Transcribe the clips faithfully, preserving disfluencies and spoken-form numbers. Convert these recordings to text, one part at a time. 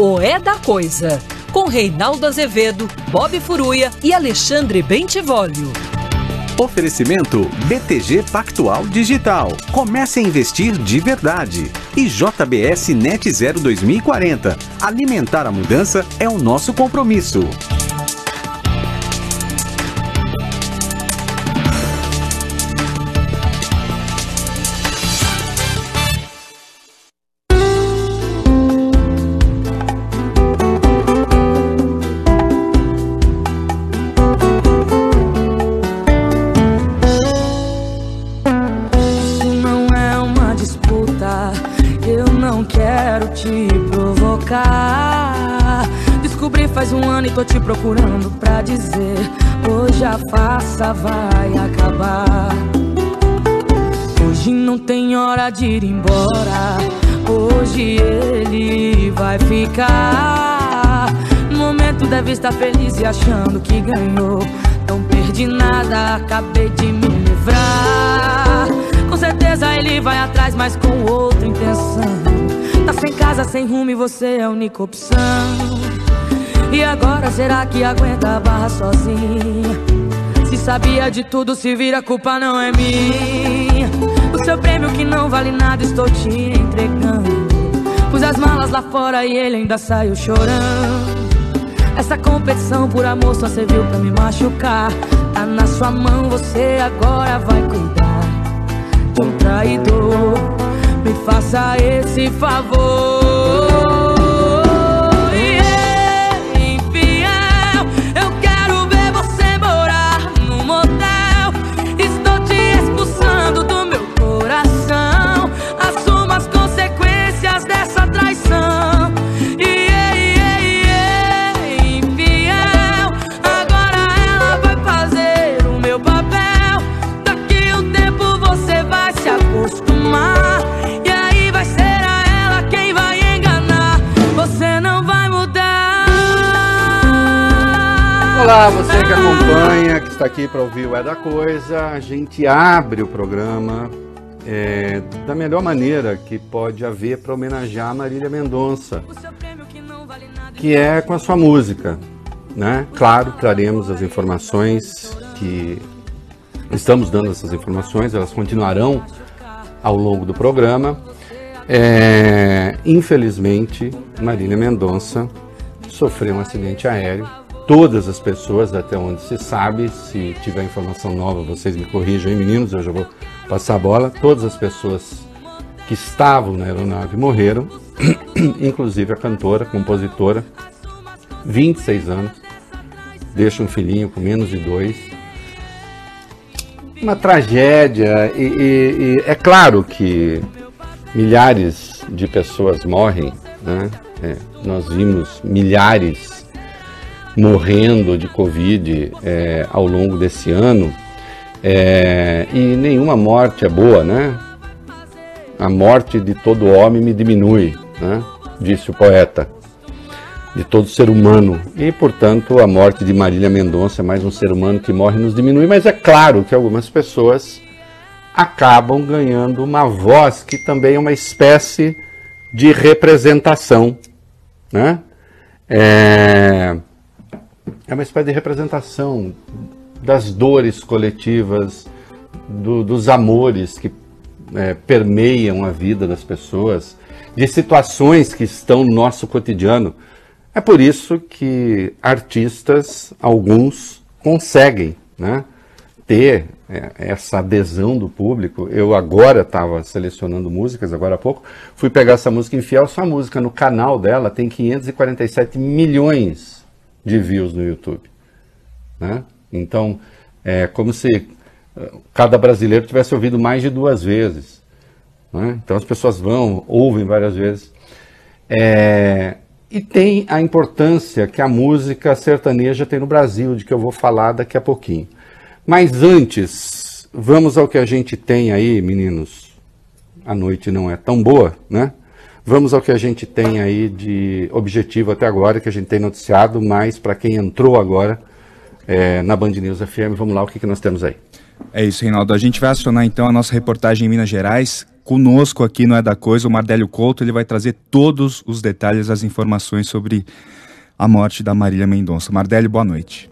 O É da Coisa, com Reinaldo Azevedo, Bob Furuia e Alexandre Bentivolio. Oferecimento B T G Pactual Digital. Comece a investir de verdade. E J B S Net Zero dois mil e quarenta. Alimentar a mudança é o nosso compromisso. Faz um ano e tô te procurando pra dizer: hoje a farsa vai acabar. Hoje não tem hora de ir embora. Hoje ele vai ficar. No momento deve estar feliz e achando que ganhou. Não perdi nada, acabei de me livrar. Com certeza ele vai atrás, mas com outra intenção. Tá sem casa, sem rumo e você é a única opção. E agora será que aguenta a barra sozinha? Se sabia de tudo, se vira, a culpa não é minha. O seu prêmio que não vale nada estou te entregando. Pus as malas lá fora e ele ainda saiu chorando. Essa competição por amor só serviu pra me machucar. Tá na sua mão, você agora vai cuidar de um traidor. Me faça esse favor. Olá, você que acompanha, que está aqui para ouvir o É da Coisa. A gente abre o programa é, da melhor maneira que pode haver para homenagear a Marília Mendonça, que é com a sua música, né? Claro, traremos as informações que estamos dando, essas informações, elas continuarão ao longo do programa. É, infelizmente, Marília Mendonça sofreu um acidente aéreo. Todas as pessoas, até onde se sabe, se tiver informação nova, vocês me corrijam aí, meninos, eu já vou passar a bola. Todas as pessoas que estavam na aeronave morreram, inclusive a cantora, compositora, vinte e seis anos, deixa um filhinho com menos de dois. Uma tragédia, e, e, e é claro que milhares de pessoas morrem, né? É, nós vimos milhares morrendo de Covid é, ao longo desse ano, é, e nenhuma morte é boa, né? A morte de todo homem me diminui, né? Disse o poeta, de todo ser humano, e portanto a morte de Marília Mendonça é mais um ser humano que morre e nos diminui, mas é claro que algumas pessoas acabam ganhando uma voz que também é uma espécie de representação, né? É... É uma espécie de representação das dores coletivas, do, dos amores que é, permeiam a vida das pessoas, de situações que estão no nosso cotidiano. É por isso que artistas, alguns, conseguem, né, ter é, essa adesão do público. Eu agora estava selecionando músicas, agora há pouco, fui pegar essa música Infiel. Sua música no canal dela tem quinhentos e quarenta e sete milhões de views no YouTube, né? Então, é como se cada brasileiro tivesse ouvido mais de duas vezes, né? Então as pessoas vão, ouvem várias vezes. É, e tem a importância que a música sertaneja tem no Brasil, de que eu vou falar daqui a pouquinho. Mas antes, vamos ao que a gente tem aí, meninos. A noite não é tão boa, né? Vamos ao que a gente tem aí de objetivo até agora, que a gente tem noticiado, mas para quem entrou agora é, na Band News F M, vamos lá, o que, que nós temos aí? É isso, Reinaldo. A gente vai acionar então a nossa reportagem em Minas Gerais, conosco aqui no É da Coisa, o Mardélio Couto. Ele vai trazer todos os detalhes, as informações sobre a morte da Marília Mendonça. Mardélio, boa noite.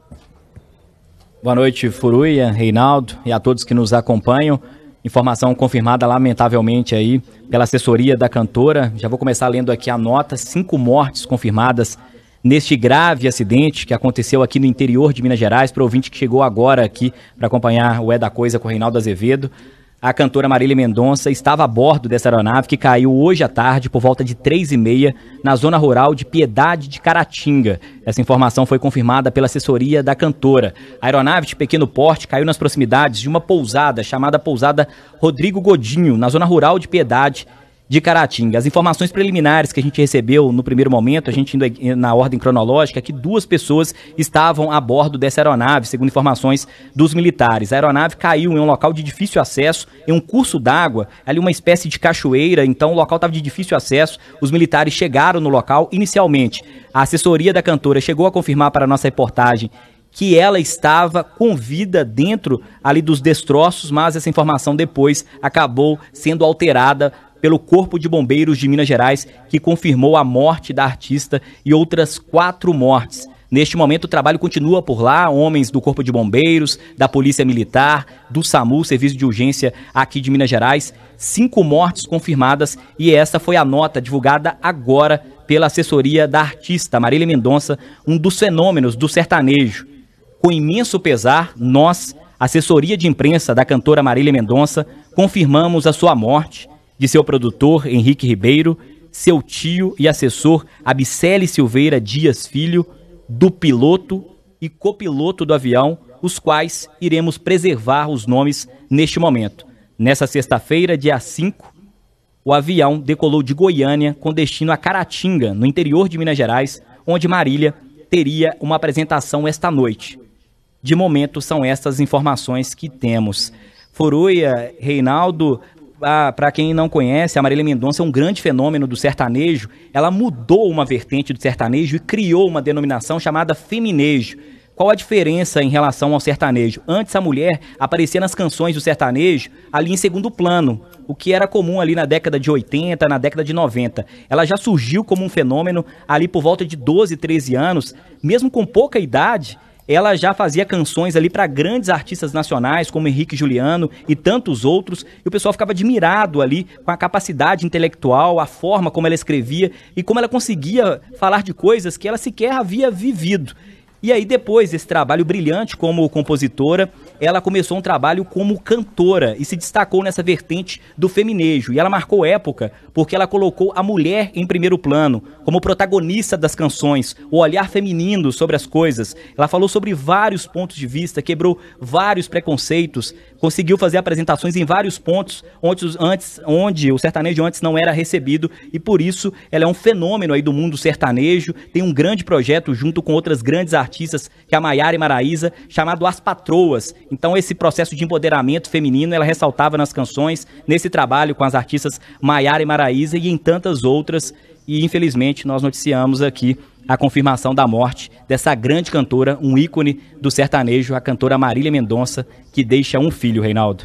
Boa noite, Furuia, Reinaldo e a todos que nos acompanham. Informação confirmada, lamentavelmente, aí pela assessoria da cantora. Já vou começar lendo aqui a nota. Cinco mortes confirmadas neste grave acidente que aconteceu aqui no interior de Minas Gerais. Para o ouvinte que chegou agora aqui para acompanhar o É da Coisa com o Reinaldo Azevedo, a cantora Marília Mendonça estava a bordo dessa aeronave que caiu hoje à tarde por volta de três e meia na zona rural de Piedade de Caratinga. Essa informação foi confirmada pela assessoria da cantora. A aeronave de pequeno porte caiu nas proximidades de uma pousada chamada Pousada Rodrigo Godinho, na zona rural de Piedade de Caratinga. As informações preliminares que a gente recebeu no primeiro momento, a gente indo na ordem cronológica, é que duas pessoas estavam a bordo dessa aeronave, segundo informações dos militares. A aeronave caiu em um local de difícil acesso, em um curso d'água, ali uma espécie de cachoeira, então o local estava de difícil acesso. Os militares chegaram no local. Inicialmente, a assessoria da cantora chegou a confirmar para a nossa reportagem que ela estava com vida dentro ali dos destroços, mas essa informação depois acabou sendo alterada pelo Corpo de Bombeiros de Minas Gerais, que confirmou a morte da artista e outras quatro mortes. Neste momento, o trabalho continua por lá, homens do Corpo de Bombeiros, da Polícia Militar, do SAMU, Serviço de Urgência aqui de Minas Gerais. Cinco mortes confirmadas, e essa foi a nota divulgada agora pela assessoria da artista Marília Mendonça, um dos fenômenos do sertanejo. Com imenso pesar, nós, assessoria de imprensa da cantora Marília Mendonça, confirmamos a sua morte, de seu produtor Henrique Ribeiro, seu tio e assessor Abicele Silveira Dias Filho, do piloto e copiloto do avião, os quais iremos preservar os nomes neste momento. Nessa sexta-feira, dia cinco, o avião decolou de Goiânia com destino a Caratinga, no interior de Minas Gerais, onde Marília teria uma apresentação esta noite. De momento, são essas informações que temos. Furuia, Reinaldo, ah, para quem não conhece, a Marília Mendonça é um grande fenômeno do sertanejo. Ela mudou uma vertente do sertanejo e criou uma denominação chamada feminejo. Qual a diferença em relação ao sertanejo? Antes a mulher aparecia nas canções do sertanejo ali em segundo plano, o que era comum ali na década de oitenta, na década de noventa. Ela já surgiu como um fenômeno ali por volta de doze, treze anos, mesmo com pouca idade. Ela já fazia canções ali para grandes artistas nacionais, como Henrique Juliano e tantos outros, e o pessoal ficava admirado ali com a capacidade intelectual, a forma como ela escrevia e como ela conseguia falar de coisas que ela sequer havia vivido. E aí, depois desse trabalho brilhante como compositora, ela começou um trabalho como cantora e se destacou nessa vertente do feminejo. E ela marcou época porque ela colocou a mulher em primeiro plano, como protagonista das canções, o olhar feminino sobre as coisas. Ela falou sobre vários pontos de vista, quebrou vários preconceitos, conseguiu fazer apresentações em vários pontos onde, antes, onde o sertanejo antes não era recebido, e por isso ela é um fenômeno aí do mundo sertanejo. Tem um grande projeto junto com outras grandes artistas, que é a Maiara e Maraísa, chamado As Patroas. Então esse processo de empoderamento feminino ela ressaltava nas canções, nesse trabalho com as artistas Maiara e Maraísa e em tantas outras. E infelizmente nós noticiamos aqui a confirmação da morte dessa grande cantora, um ícone do sertanejo, a cantora Marília Mendonça, que deixa um filho, Reinaldo.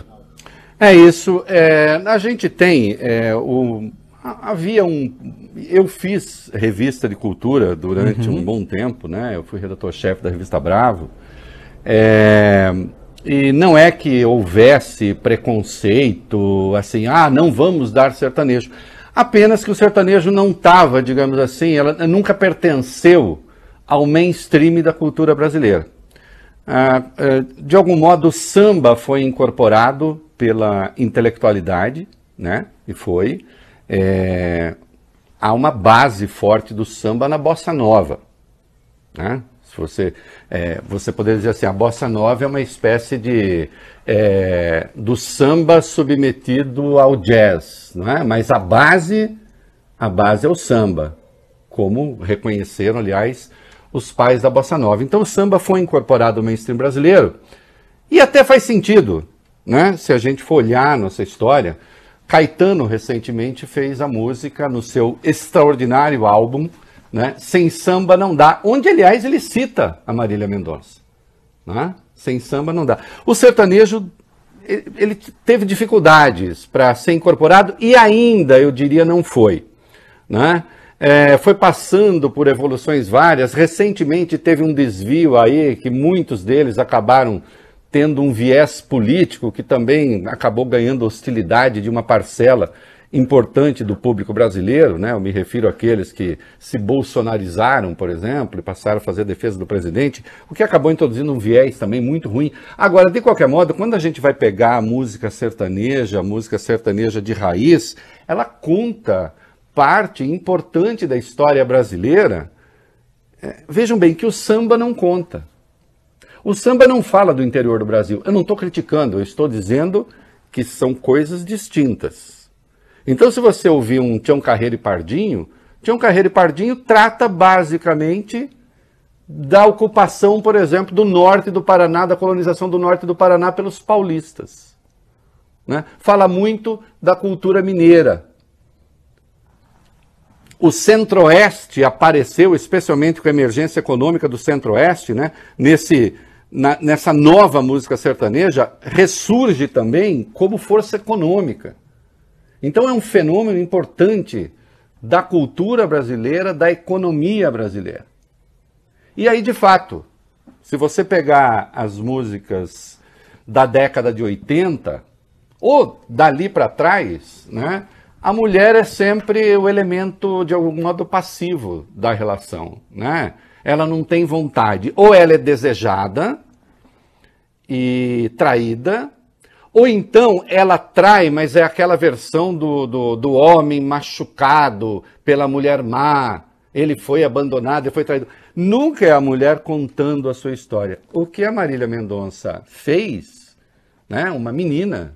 É isso, é, a gente tem, é, o, havia um, eu fiz revista de cultura durante uhum. um bom tempo, né? Eu fui redator-chefe da revista Bravo, é, e não é que houvesse preconceito, assim, ah, não vamos dar sertanejo. Apenas que o sertanejo não estava, digamos assim, ela nunca pertenceu ao mainstream da cultura brasileira. Ah, de algum modo, o samba foi incorporado pela intelectualidade, né? E foi. É, há uma base forte do samba na bossa nova, né? Se você, é, você poderia dizer assim, a bossa nova é uma espécie de é, do samba submetido ao jazz, não é? Mas a base, a base é o samba, como reconheceram, aliás, os pais da bossa nova. Então o samba foi incorporado ao mainstream brasileiro e até faz sentido, né? Se a gente for olhar nossa história, Caetano recentemente fez a música no seu extraordinário álbum, né? Sem Samba Não Dá, onde, aliás, ele cita a Marília Mendonça. Né? Sem samba não dá. O sertanejo, ele teve dificuldades para ser incorporado e ainda, eu diria, não foi, né? É, foi passando por evoluções várias. Recentemente teve um desvio aí, que muitos deles acabaram tendo um viés político, que também acabou ganhando hostilidade de uma parcela importante do público brasileiro, né? Eu me refiro àqueles que se bolsonarizaram, por exemplo, e passaram a fazer defesa do presidente, o que acabou introduzindo um viés também muito ruim. Agora, de qualquer modo, quando a gente vai pegar a música sertaneja, a música sertaneja de raiz, ela conta parte importante da história brasileira. É, vejam bem que o samba não conta. O samba não fala do interior do Brasil. Eu não estou criticando, eu estou dizendo que são coisas distintas. Então, se você ouvir um Tião Carreiro e Pardinho, Tião Carreiro e Pardinho trata basicamente da ocupação, por exemplo, do norte do Paraná, da colonização do norte do Paraná pelos paulistas, né? Fala muito da cultura mineira. O Centro-Oeste apareceu, especialmente com a emergência econômica do Centro-Oeste, né? Nesse, na, nessa nova música sertaneja, ressurge também como força econômica. Então é um fenômeno importante da cultura brasileira, da economia brasileira. E aí, de fato, se você pegar as músicas da década de oitenta, ou dali para trás, né? A mulher é sempre o elemento, de algum modo, passivo da relação, né? Ela não tem vontade. Ou ela é desejada e traída, ou então ela trai, mas é aquela versão do, do, do homem machucado pela mulher má. Ele foi abandonado, ele foi traído. Nunca é a mulher contando a sua história. O que a Marília Mendonça fez, né? Uma menina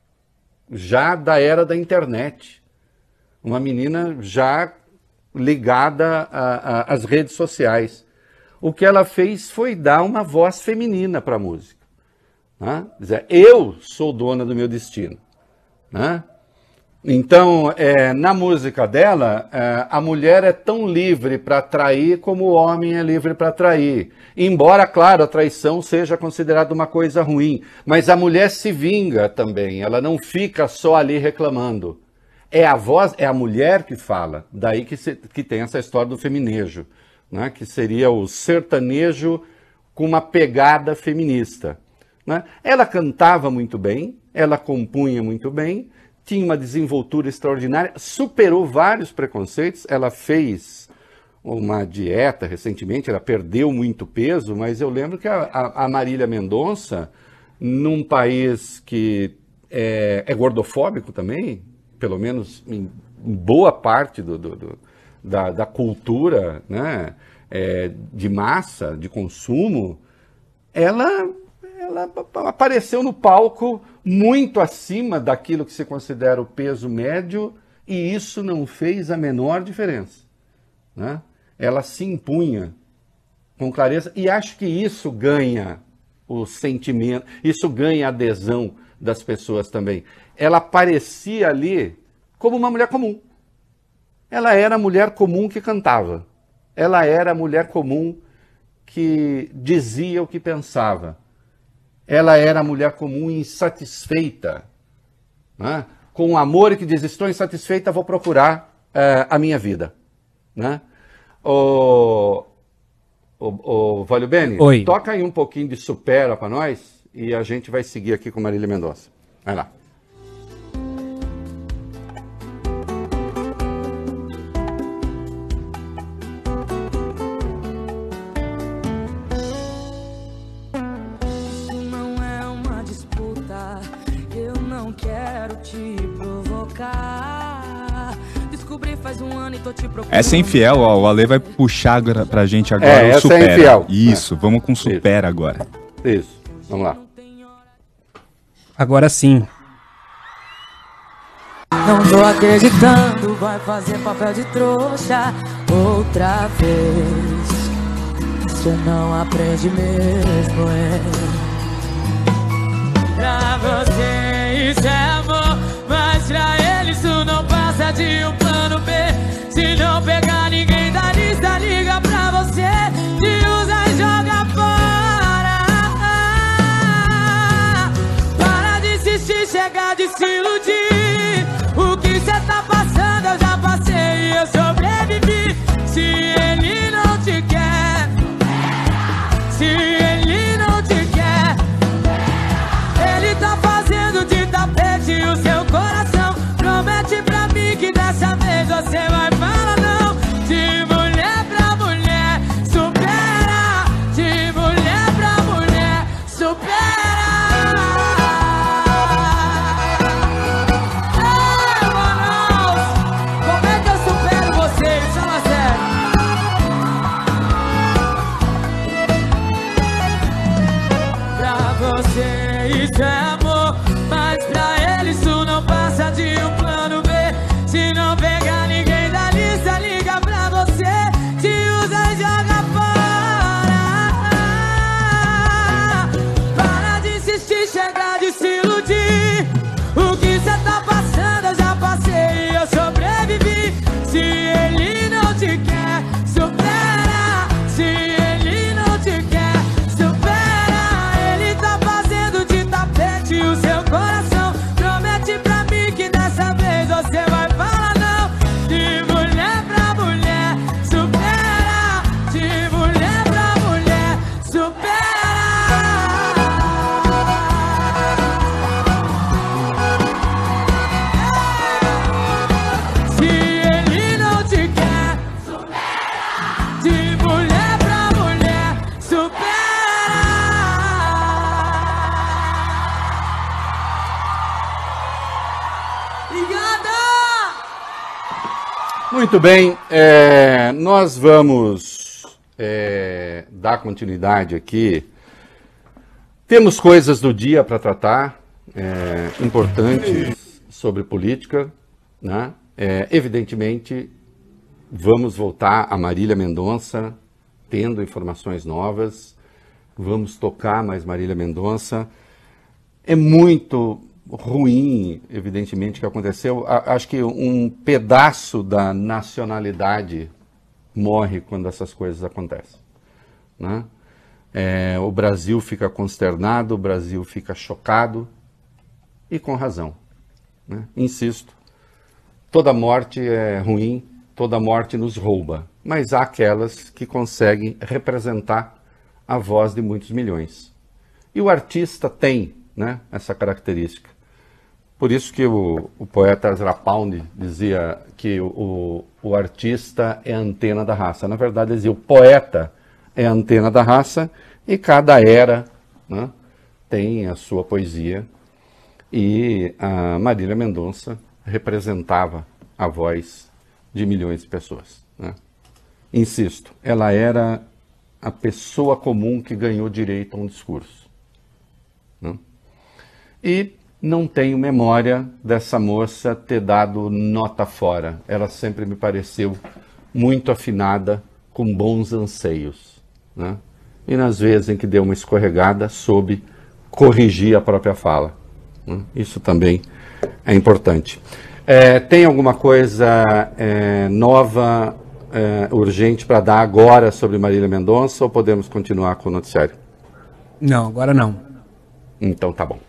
já da era da internet, uma menina já ligada às redes sociais. O que ela fez foi dar uma voz feminina para a música, né? Dizer, eu sou dona do meu destino, né? Então, é, na música dela, é, a mulher é tão livre para trair como o homem é livre para trair. Embora, claro, a traição seja considerada uma coisa ruim, mas a mulher se vinga também, ela não fica só ali reclamando. É a voz, é a mulher que fala, daí que, se, que tem essa história do feminejo, né? Que seria o sertanejo com uma pegada feminista, né? Ela cantava muito bem, ela compunha muito bem, tinha uma desenvoltura extraordinária, superou vários preconceitos, ela fez uma dieta recentemente, ela perdeu muito peso, mas eu lembro que a, a, a Marília Mendonça, num país que é, é gordofóbico também, pelo menos em, em boa parte do, do, do, da, da cultura, né, é, de massa, de consumo, ela... ela apareceu no palco muito acima daquilo que se considera o peso médio e isso não fez a menor diferença, né? Ela se impunha com clareza e acho que isso ganha o sentimento, isso ganha a adesão das pessoas também. Ela aparecia ali como uma mulher comum. Ela era a mulher comum que cantava. Ela era a mulher comum que dizia o que pensava. Ela era a mulher comum insatisfeita, né? Com um amor que diz, estou insatisfeita, vou procurar uh, a minha vida, né? O, o, o Valio Bene, Oi. Toca aí um pouquinho de Supera para nós e a gente vai seguir aqui com Marília Mendonça. Vai lá. Essa é infiel, ó, o Ale vai puxar agora, pra gente agora é, o essa Supera. É infiel. Isso, é. Vamos com Supera Isso. agora. Isso, vamos lá. Agora sim. Não tô acreditando, vai fazer papel de trouxa outra vez. Você não aprende mesmo, é. Pra você isso é amor, mas pra ele isso não passa de um plano B. Se não pegar ninguém da lista, liga pra você, te usa e joga fora. Para de se você, isso é amor. Mas pra ele isso não passa de um plano B. Se não pegar ninguém da lista, liga pra você, te usa e joga fora. Para de insistir, chega de se iludir. O que cê tá passando eu já passei e eu sobrevivi. Se ele não te quer, supera. Se ele não te quer, supera. Ele tá fazendo de tapete o seu coração. Promete pra mim que dessa vez você vai falar não. De mulher pra mulher, supera. De mulher pra mulher, supera. Se ele não te quer, supera. De mulher pra mulher, supera. Obrigada! Muito bem, é, nós vamos é, dar continuidade aqui. Temos coisas do dia para tratar, é, importantes sobre política, né? É, evidentemente, vamos voltar a Marília Mendonça, tendo informações novas. Vamos tocar mais Marília Mendonça. É muito ruim, evidentemente, que aconteceu. A- acho que um pedaço da nacionalidade morre quando essas coisas acontecem, né? É, o Brasil fica consternado, o Brasil fica chocado, e com razão, né? Insisto, toda morte é ruim, toda morte nos rouba, mas há aquelas que conseguem representar a voz de muitos milhões. E o artista tem, né, essa característica. Por isso que o, o poeta Ezra Pound dizia que o, o, o artista é a antena da raça. Na verdade, ele dizia, o poeta é a antena da raça, e cada era, né, tem a sua poesia. E a Marília Mendonça representava a voz de milhões de pessoas, né? Insisto, ela era a pessoa comum que ganhou direito a um discurso, né? E não tenho memória dessa moça ter dado nota fora. Ela sempre me pareceu muito afinada, com bons anseios, né? E nas vezes em que deu uma escorregada, soube corrigir a própria fala, né? Isso também é importante. É, tem alguma coisa é, nova, é, urgente para dar agora sobre Marília Mendonça, ou podemos continuar com o noticiário? Não, agora não. Então tá bom.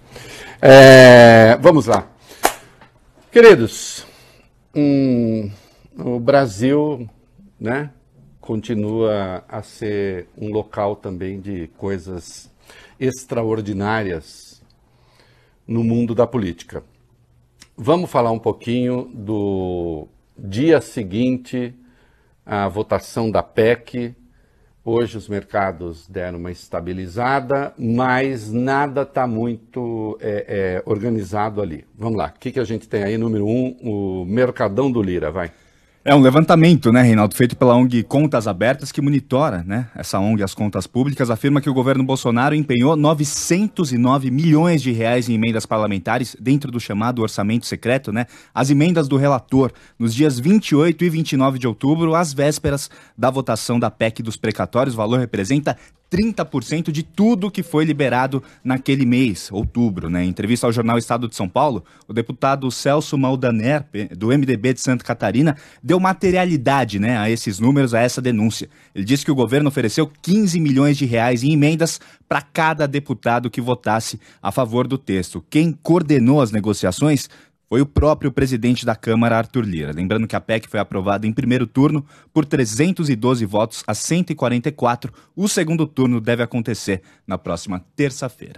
É, vamos lá. Queridos, hum, o Brasil, né, continua a ser um local também de coisas extraordinárias no mundo da política. Vamos falar um pouquinho do dia seguinte à votação da P E C. Hoje os mercados deram uma estabilizada, mas nada está muito é, é, organizado ali. Vamos lá, o que, que a gente tem aí? Número um, o Mercadão do Lira, vai. É um levantamento, né, Reinaldo, feito pela O N G Contas Abertas, que monitora, né, essa O N G, as contas públicas, afirma que o governo Bolsonaro empenhou novecentos e nove milhões de reais em emendas parlamentares dentro do chamado orçamento secreto, né, as emendas do relator, nos dias vinte e oito e vinte e nove de outubro, às vésperas da votação da P E C dos precatórios. O valor representa trinta por cento de tudo que foi liberado naquele mês, outubro, né? Em entrevista ao jornal Estado de São Paulo, o deputado Celso Maldaner, do M D B de Santa Catarina, deu materialidade, né, a esses números, a essa denúncia. Ele disse que o governo ofereceu quinze milhões de reais em emendas para cada deputado que votasse a favor do texto. Quem coordenou as negociações foi o próprio presidente da Câmara, Arthur Lira. Lembrando que a P E C foi aprovada em primeiro turno por trezentos e doze votos a cento e quarenta e quatro. O segundo turno deve acontecer na próxima terça-feira.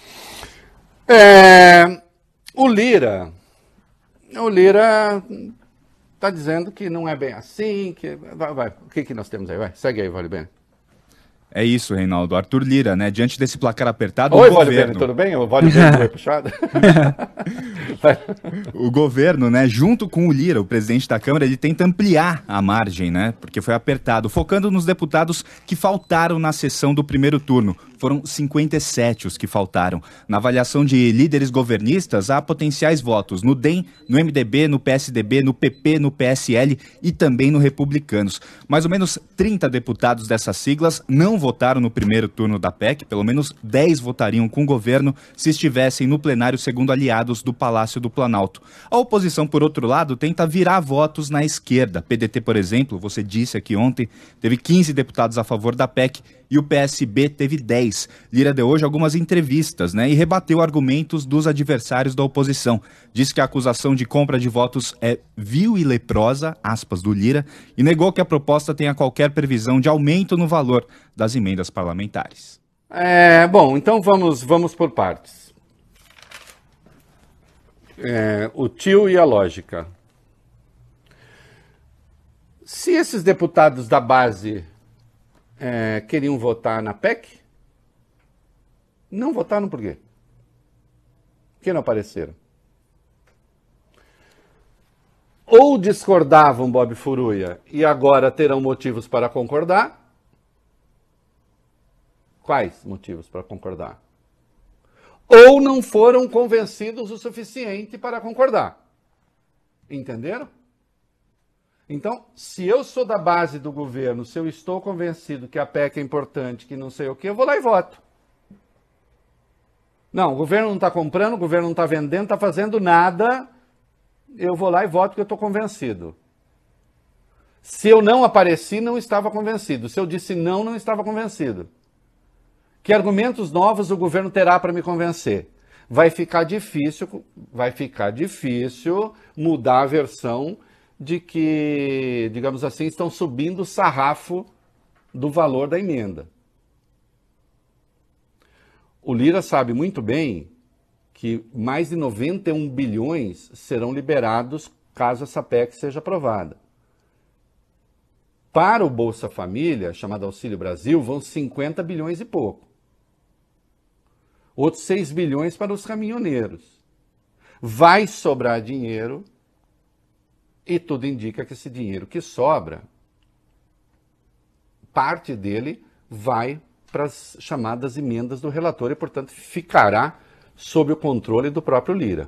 É, o Lira, o Lira está dizendo que não é bem assim, que vai, vai. O que, que nós temos aí? Vai, segue aí, Vale Bene. É isso, Reinaldo. Arthur Lira, né? Diante desse placar apertado, Oi, o Vale governo... Bene, tudo bem? O Vale Bene foi puxado? O governo, né, junto com o Lira, o presidente da Câmara, ele tenta ampliar a margem, né? Porque foi apertado, focando nos deputados que faltaram na sessão do primeiro turno. foram cinquenta e sete os que faltaram. Na avaliação de líderes governistas, há potenciais votos no D E M, no M D B, no P S D B, no P P, no P S L e também no Republicanos. Mais ou menos trinta deputados dessas siglas não votaram no primeiro turno da P E C, pelo menos dez votariam com o governo se estivessem no plenário, segundo aliados do Palácio do Planalto. A oposição, por outro lado, tenta virar votos na esquerda. P D T, por exemplo, você disse aqui ontem, teve quinze deputados a favor da P E C e o P S B teve dez. Lira deu hoje algumas entrevistas, né, e rebateu argumentos dos adversários da oposição. Disse que a acusação de compra de votos é vil e leprosa, aspas do Lira, e negou que a proposta tenha qualquer previsão de aumento no valor das emendas parlamentares. É, bom, então vamos, vamos por partes. É, o tio e a lógica. Se esses deputados da base é, queriam votar na P E C, não votaram por quê? Por que não apareceram? Ou discordavam, Bob Furuia, e agora terão motivos para concordar? Quais motivos para concordar? Ou não foram convencidos o suficiente para concordar? Entenderam? Então, se eu sou da base do governo, se eu estou convencido que a P E C é importante, que não sei o quê, eu vou lá e voto. Não, o governo não está comprando, o governo não está vendendo, não está fazendo nada, eu vou lá e voto porque eu estou convencido. Se eu não apareci, não estava convencido. Se eu disse não, não estava convencido. Que argumentos novos o governo terá para me convencer? Vai ficar difícil, vai ficar difícil mudar a versão de que, digamos assim, estão subindo o sarrafo do valor da emenda. O Lira sabe muito bem que mais de noventa e um bilhões serão liberados caso essa P E C seja aprovada. Para o Bolsa Família, chamado Auxílio Brasil, vão cinquenta bilhões e pouco. Outros seis bilhões para os caminhoneiros. Vai sobrar dinheiro e tudo indica que esse dinheiro que sobra, parte dele vai para as chamadas emendas do relator e, portanto, ficará sob o controle do próprio Lira.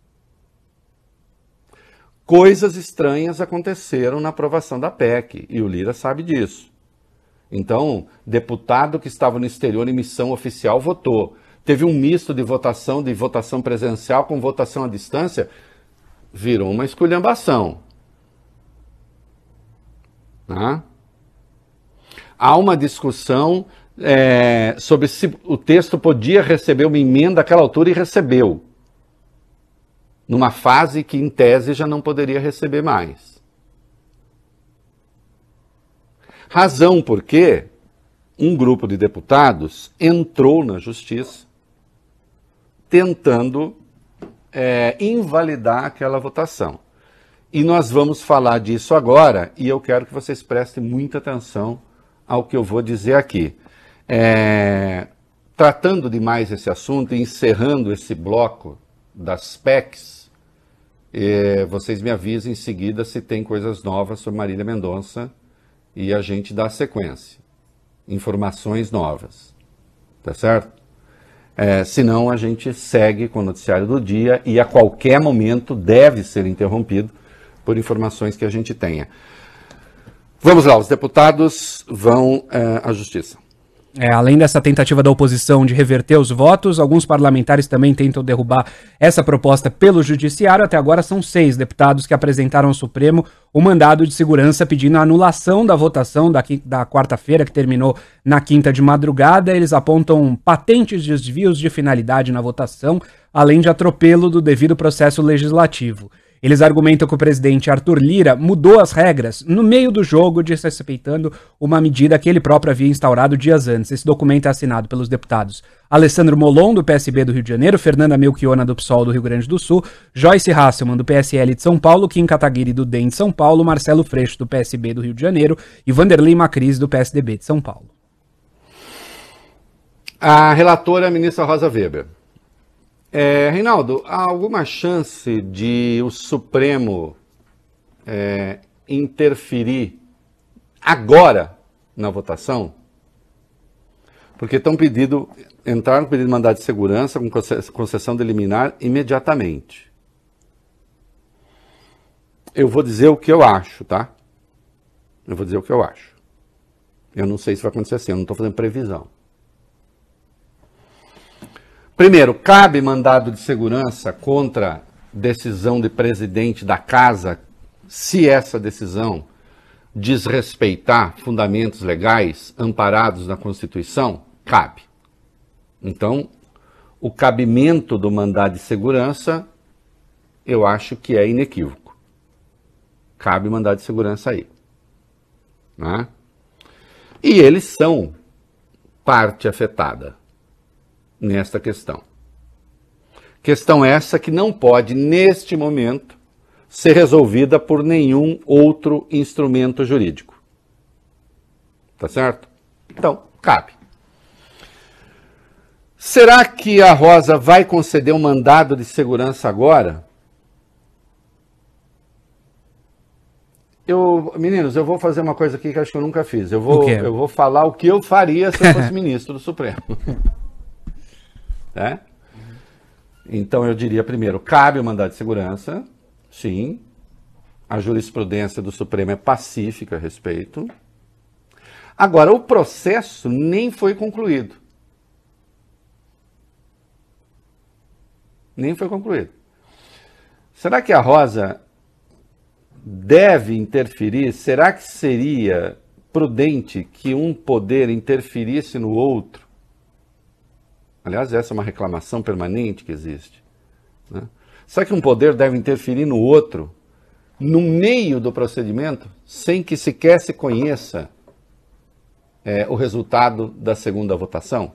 Coisas estranhas aconteceram na aprovação da P E C e o Lira sabe disso. Então, deputado que estava no exterior em missão oficial votou. Teve um misto de votação, de votação presencial com votação à distância, virou uma esculhambação. Tá? Há uma discussão é, sobre se o texto podia receber uma emenda àquela altura e recebeu. Numa fase que, em tese, já não poderia receber mais. Razão porque um grupo de deputados entrou na justiça tentando é, invalidar aquela votação. E nós vamos falar disso agora, e eu quero que vocês prestem muita atenção ao que eu vou dizer aqui. É, tratando de mais esse assunto e encerrando esse bloco das P E Cs, é, vocês me avisem em seguida se tem coisas novas sobre Marília Mendonça e a gente dá sequência. Informações novas. Tá certo? É, senão a gente segue com o noticiário do dia e a qualquer momento deve ser interrompido por informações que a gente tenha. Vamos lá, os deputados vão é, à justiça. É, além dessa tentativa da oposição de reverter os votos, alguns parlamentares também tentam derrubar essa proposta pelo judiciário. Até agora são seis deputados que apresentaram ao Supremo o mandado de segurança pedindo a anulação da votação da, da quarta-feira, que terminou na quinta de madrugada. Eles apontam patentes desvios de finalidade na votação, além de atropelo do devido processo legislativo. Eles argumentam que o presidente Arthur Lira mudou as regras no meio do jogo, desrespeitando uma medida que ele próprio havia instaurado dias antes. Esse documento é assinado pelos deputados Alessandro Molon, do P S B do Rio de Janeiro, Fernanda Melchiona, do P SOL do Rio Grande do Sul, Joyce Hasselmann, do P S L de São Paulo, Kim Kataguiri, do D E M de São Paulo, Marcelo Freixo, do P S B do Rio de Janeiro e Vanderlei Macris, do P S D B de São Paulo. A relatora é a ministra Rosa Weber. É, Reinaldo, há alguma chance de o Supremo é, interferir agora na votação? Porque estão pedindo, entraram com pedido de mandado de segurança com concessão de liminar imediatamente. Eu vou dizer o que eu acho, tá? Eu vou dizer o que eu acho. Eu não sei se vai acontecer assim, eu não estou fazendo previsão. Primeiro, cabe mandado de segurança contra decisão de presidente da casa, se essa decisão desrespeitar fundamentos legais amparados na Constituição? Cabe. Então, o cabimento do mandado de segurança, eu acho que é inequívoco. Cabe mandado de segurança aí. Né? E eles são parte afetada nesta questão. Questão essa que não pode, neste momento, ser resolvida por nenhum outro instrumento jurídico. Tá certo? Então, cabe. Será que a Rosa vai conceder um mandado de segurança agora? Eu, meninos, eu vou fazer uma coisa aqui que acho que eu nunca fiz. Eu vou, eu vou falar o que eu faria se eu fosse ministro do Supremo. É? Então eu diria primeiro, cabe o mandado de segurança, sim. A jurisprudência do Supremo é pacífica a respeito. Agora, o processo nem foi concluído. Nem foi concluído. Será que a Rosa deve interferir? Será que seria prudente que um poder interferisse no outro? Aliás, essa é uma reclamação permanente que existe. Né? Será que um poder deve interferir no outro, no meio do procedimento, sem que sequer se conheça é, o resultado da segunda votação?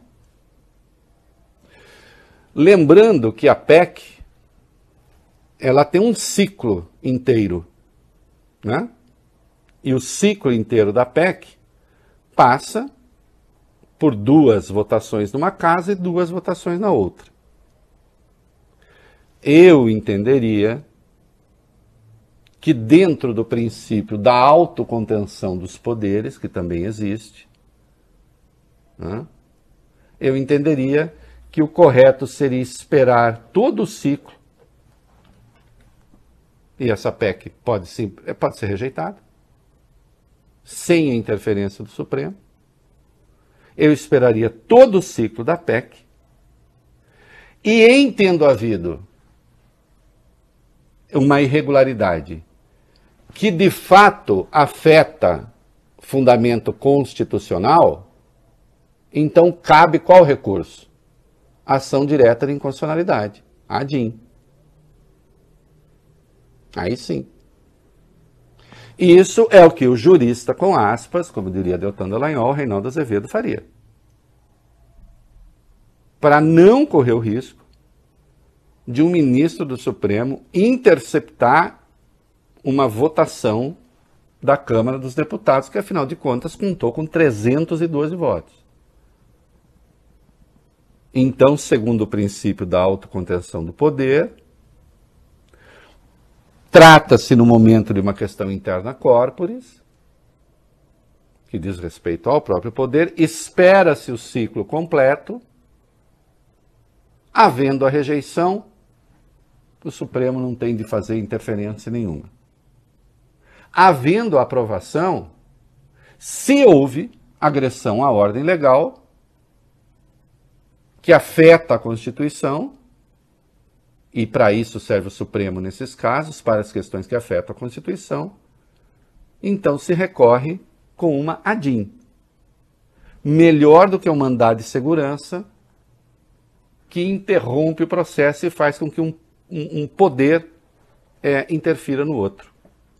Lembrando que a P E C, ela tem um ciclo inteiro. Né? E o ciclo inteiro da P E C passa por duas votações numa casa e duas votações na outra. Eu entenderia que dentro do princípio da autocontenção dos poderes, que também existe, né, eu entenderia que o correto seria esperar todo o ciclo, e essa P E C pode, sim, pode ser rejeitada, sem a interferência do Supremo. Eu esperaria todo o ciclo da P E C, e em tendo havido uma irregularidade que de fato afeta fundamento constitucional, então cabe qual recurso? Ação direta de inconstitucionalidade, A D I M. Aí sim. E isso é o que o jurista, com aspas, como diria Deltan Dallagnol, Reinaldo Azevedo, faria. Para não correr o risco de um ministro do Supremo interceptar uma votação da Câmara dos Deputados, que afinal de contas contou com trezentos e doze votos. Então, segundo o princípio da autocontenção do poder, trata-se no momento de uma questão interna corporis, que diz respeito ao próprio poder, espera-se o ciclo completo, havendo a rejeição, o Supremo não tem de fazer interferência nenhuma. Havendo a aprovação, se houve agressão à ordem legal, que afeta a Constituição, e para isso serve o Supremo nesses casos, para as questões que afetam a Constituição, então se recorre com uma A D I M. Melhor do que um mandado de segurança que interrompe o processo e faz com que um, um, um poder é, interfira no outro.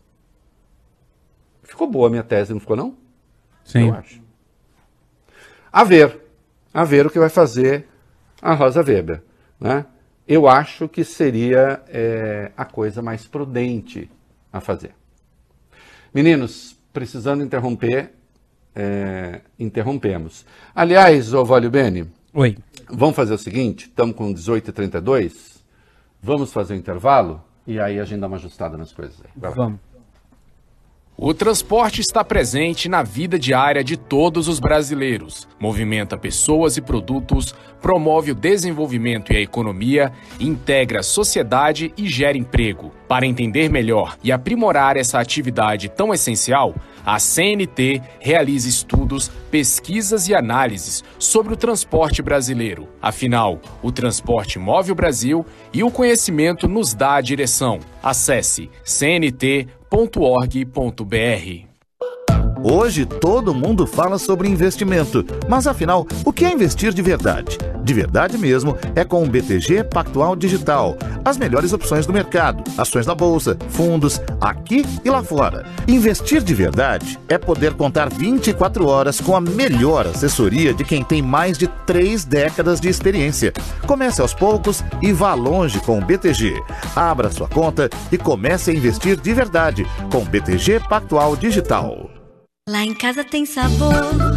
Ficou boa a minha tese, não ficou não? Sim. Eu acho. A ver. A ver o que vai fazer a Rosa Weber, né? Eu acho que seria é, a coisa mais prudente a fazer. Meninos, precisando interromper, é, interrompemos. Aliás, ô Vólio Bene, Oi. Vamos fazer o seguinte, estamos com dezoito e trinta e dois, vamos fazer o intervalo e aí a gente dá uma ajustada nas coisas aí. Vai lá. Vamos. O transporte está presente na vida diária de todos os brasileiros. Movimenta pessoas e produtos, promove o desenvolvimento e a economia, integra a sociedade e gera emprego. Para entender melhor e aprimorar essa atividade tão essencial, a C N T realiza estudos, pesquisas e análises sobre o transporte brasileiro. Afinal, o transporte move o Brasil e o conhecimento nos dá a direção. Acesse c n t ponto org ponto b r. Hoje todo mundo fala sobre investimento, mas afinal, o que é investir de verdade? De verdade mesmo é com o B T G Pactual Digital. As melhores opções do mercado, ações na bolsa, fundos, aqui e lá fora. Investir de verdade é poder contar vinte e quatro horas com a melhor assessoria de quem tem mais de três décadas de experiência. Comece aos poucos e vá longe com o B T G. Abra sua conta e comece a investir de verdade com o B T G Pactual Digital. Lá em casa tem sabor.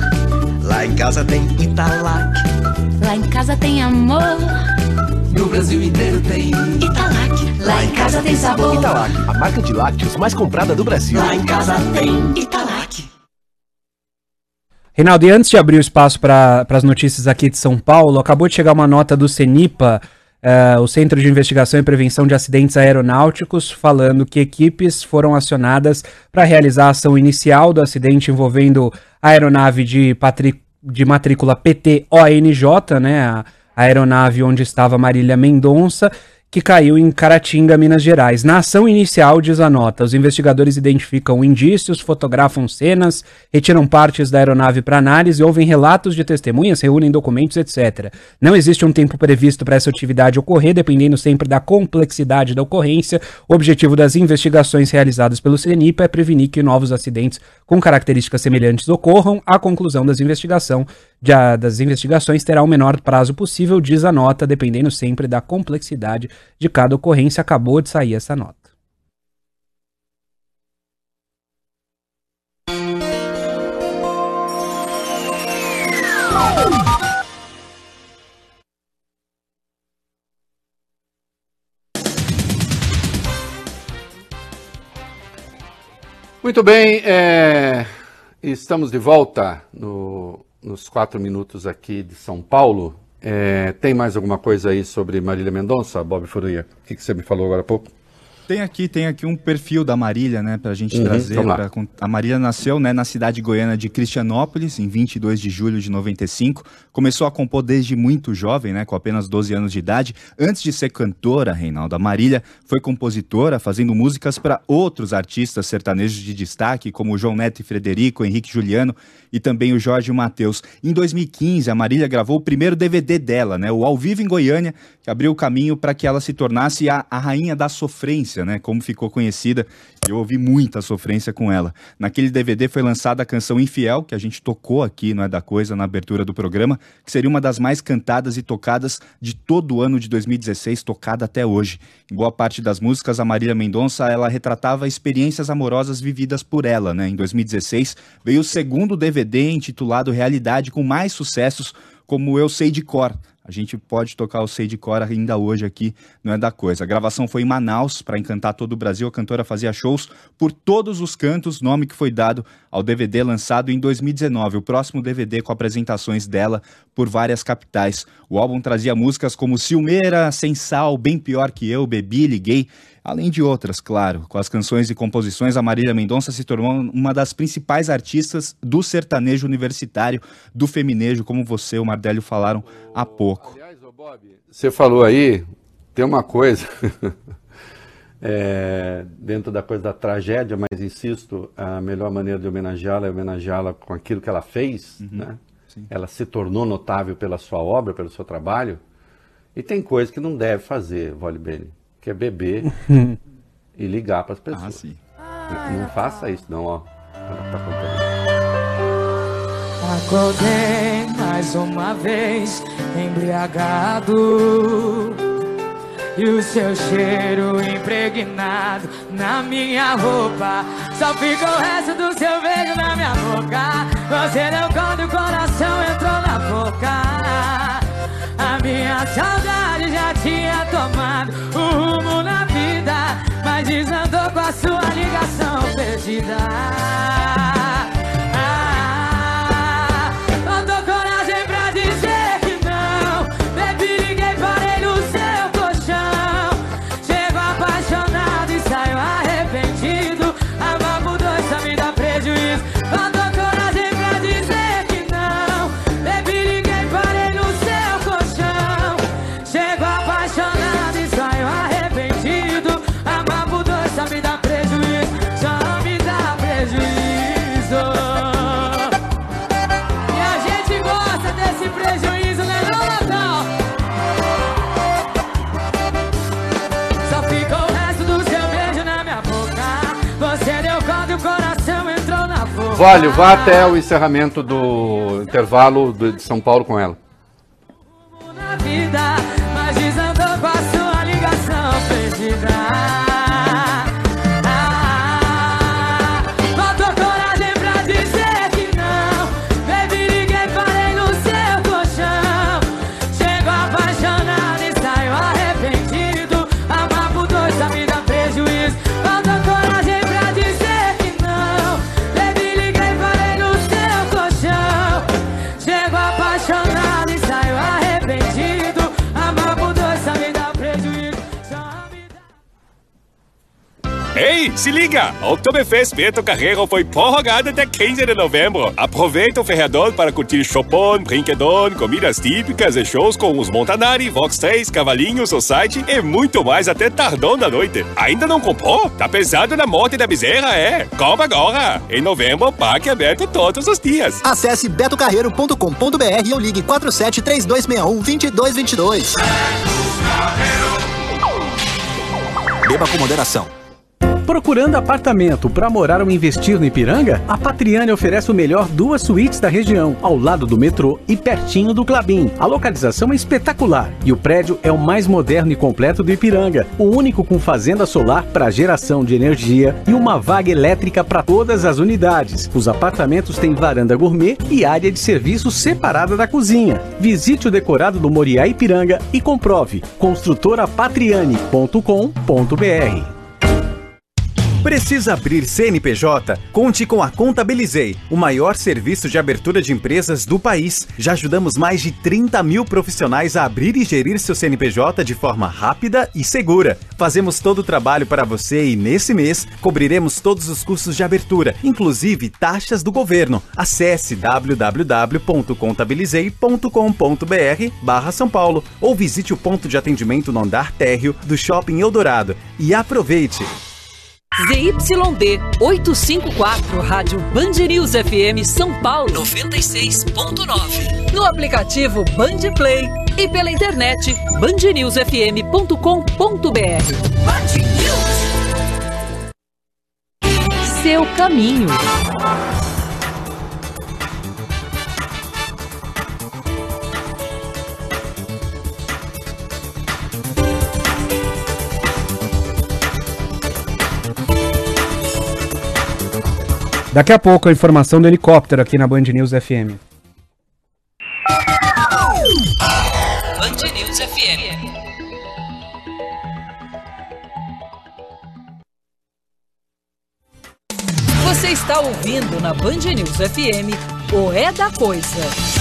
Lá em casa tem Italac. Lá em casa tem amor. No Brasil inteiro tem Italac. Lá em casa tem sabor. Italac, a marca de lácteos mais comprada do Brasil. Lá em casa tem Italac. Reinaldo, e antes de abrir o espaço para as notícias aqui de São Paulo, acabou de chegar uma nota do CENIPA, uh, o Centro de Investigação e Prevenção de Acidentes Aeronáuticos, falando que equipes foram acionadas para realizar a ação inicial do acidente envolvendo a aeronave de, patri... de matrícula P T O N J, né, a aeronave onde estava Marília Mendonça, que caiu em Caratinga, Minas Gerais. Na ação inicial, diz a nota, os investigadores identificam indícios, fotografam cenas, retiram partes da aeronave para análise, ouvem relatos de testemunhas, reúnem documentos, etcétera. Não existe um tempo previsto para essa atividade ocorrer, dependendo sempre da complexidade da ocorrência. O objetivo das investigações realizadas pelo CENIPA é prevenir que novos acidentes com características semelhantes ocorram. A conclusão das, investigação, de, a, das investigações terá o menor prazo possível, diz a nota, dependendo sempre da complexidade de cada ocorrência. Acabou de sair essa nota. Muito bem, é, estamos de volta no, nos quatro minutos aqui de São Paulo. É, tem mais alguma coisa aí sobre Marília Mendonça, Bob Furuia? O que, que você me falou agora há pouco? Tem aqui, tem aqui um perfil da Marília, né, pra gente uhum, trazer. Pra, a Marília nasceu, né, na cidade goiana de Cristianópolis, em vinte e dois de julho de noventa e cinco. Começou a compor desde muito jovem, né, com apenas doze anos de idade. Antes de ser cantora, Reinaldo, a Marília foi compositora, fazendo músicas para outros artistas sertanejos de destaque, como o João Neto e Frederico, Henrique Juliano e também o Jorge Mateus. Em dois mil e quinze, a Marília gravou o primeiro D V D dela, né, o Ao Vivo em Goiânia, que abriu o caminho para que ela se tornasse a, a rainha da sofrência, né, como ficou conhecida. Eu ouvi muita sofrência com ela. Naquele D V D foi lançada a canção Infiel, que a gente tocou aqui, não é da coisa, na abertura do programa, que seria uma das mais cantadas e tocadas de todo o ano de dois mil e dezesseis, tocada até hoje. Em boa parte das músicas, a Marília Mendonça, ela retratava experiências amorosas vividas por ela, né. Em dois mil e dezesseis, veio o segundo D V D intitulado Realidade, com mais sucessos, como Eu Sei de Cor. A gente pode tocar o Sei de Cor ainda hoje aqui, não é da coisa. A gravação foi em Manaus, para encantar todo o Brasil. A cantora fazia shows por todos os cantos, nome que foi dado ao D V D lançado em dois mil e dezenove. O próximo D V D com apresentações dela por várias capitais. O álbum trazia músicas como Ciumeira, Sem Sal, Bem Pior Que Eu, Bebi, Liguei, além de outras, claro. Com as canções e composições, a Marília Mendonça se tornou uma das principais artistas do sertanejo universitário, do feminejo, como você e o Mardélio falaram há pouco. Aliás, ô Bob, você falou aí, tem uma coisa, é, dentro da coisa da tragédia, mas insisto, a melhor maneira de homenageá-la é homenageá-la com aquilo que ela fez, uhum, né? Sim. Ela se tornou notável pela sua obra, pelo seu trabalho, e tem coisa que não deve fazer, Vole Bene, que é beber e ligar para as pessoas. Ah, sim. Não, não faça isso, não, ó. Ela tá contando. Acordei mais uma vez, embriagado, e o seu cheiro impregnado na minha roupa. Só fica o resto do seu beijo na minha boca. Você deu quando o coração entrou na boca. A minha saudade já tinha tomado o rumo na vida, mas desandou com a sua ligação perdida. Ah, faltou coragem pra dizer que não. Baby, liguei, parei no seu colchão. Chego apaixonado e saio arrependido. Amar por dois só me dá prejuízo. Faltou coragem pra dizer que não. Baby, liguei, parei no seu colchão. Chego apaixonado e saio arrependido. Amar por dois só me dá prejuízo. Só me dá prejuízo. E a gente gosta desse prejuízo, né não, Natal? Só ficou o resto do seu beijo na minha boca. Você deu conta e o coração entrou na boca. Vólio, vá até o encerramento do intervalo do- de São Paulo com ela. Na vida, mas desandou com a sua ligação perdida. Ah, faltou coragem pra dizer que não. Baby, liguei, parei no seu colchão. Chego apaixonado e saio arrependido. Amar por dois só me dá prejuízo. Faltou coragem pra dizer que não. Baby, liguei, parei no seu colchão. Chego apaixonado e saio arrependido. Amar por dois só me dá prejuízo. Só me dá... Ei, se liga! A Oktoberfest Beto Carreiro foi prorrogada até quinze de novembro. Aproveita o feriadão para curtir chopon, brinquedão, comidas típicas e shows com os Montanari, Vox três, Cavalinho, Society e muito mais até tardão da noite. Ainda não comprou? Tá pensando na morte da bezerra, é? Compra agora! Em novembro, o parque é aberto todos os dias. Acesse beto carreiro ponto com ponto b r ou ligue quatro sete três dois seis um, dois dois dois dois. Beba com moderação. Procurando apartamento para morar ou investir no Ipiranga? A Patriani oferece o melhor duas suítes da região, ao lado do metrô e pertinho do Klabin. A localização é espetacular e o prédio é o mais moderno e completo do Ipiranga, o único com fazenda solar para geração de energia e uma vaga elétrica para todas as unidades. Os apartamentos têm varanda gourmet e área de serviço separada da cozinha. Visite o decorado do Moriá Ipiranga e comprove construtora patriani ponto com ponto b r. Precisa abrir C N P J? Conte com a Contabilizei, o maior serviço de abertura de empresas do país. Já ajudamos mais de trinta mil profissionais a abrir e gerir seu C N P J de forma rápida e segura. Fazemos todo o trabalho para você e nesse mês cobriremos todos os custos de abertura, inclusive taxas do governo. Acesse w w w ponto contabilizei ponto com ponto b r barra São Paulo ou visite o ponto de atendimento no andar térreo do Shopping Eldorado e aproveite! Z Y D oitocentos e cinquenta e quatro, Rádio Band News F M São Paulo noventa e seis ponto nove. No aplicativo Band Play e pela internet band news f m ponto com ponto b r. Seu caminho. Daqui a pouco a informação do helicóptero aqui na Band News F M. Band News F M. Você está ouvindo na Band News F M o É da Coisa.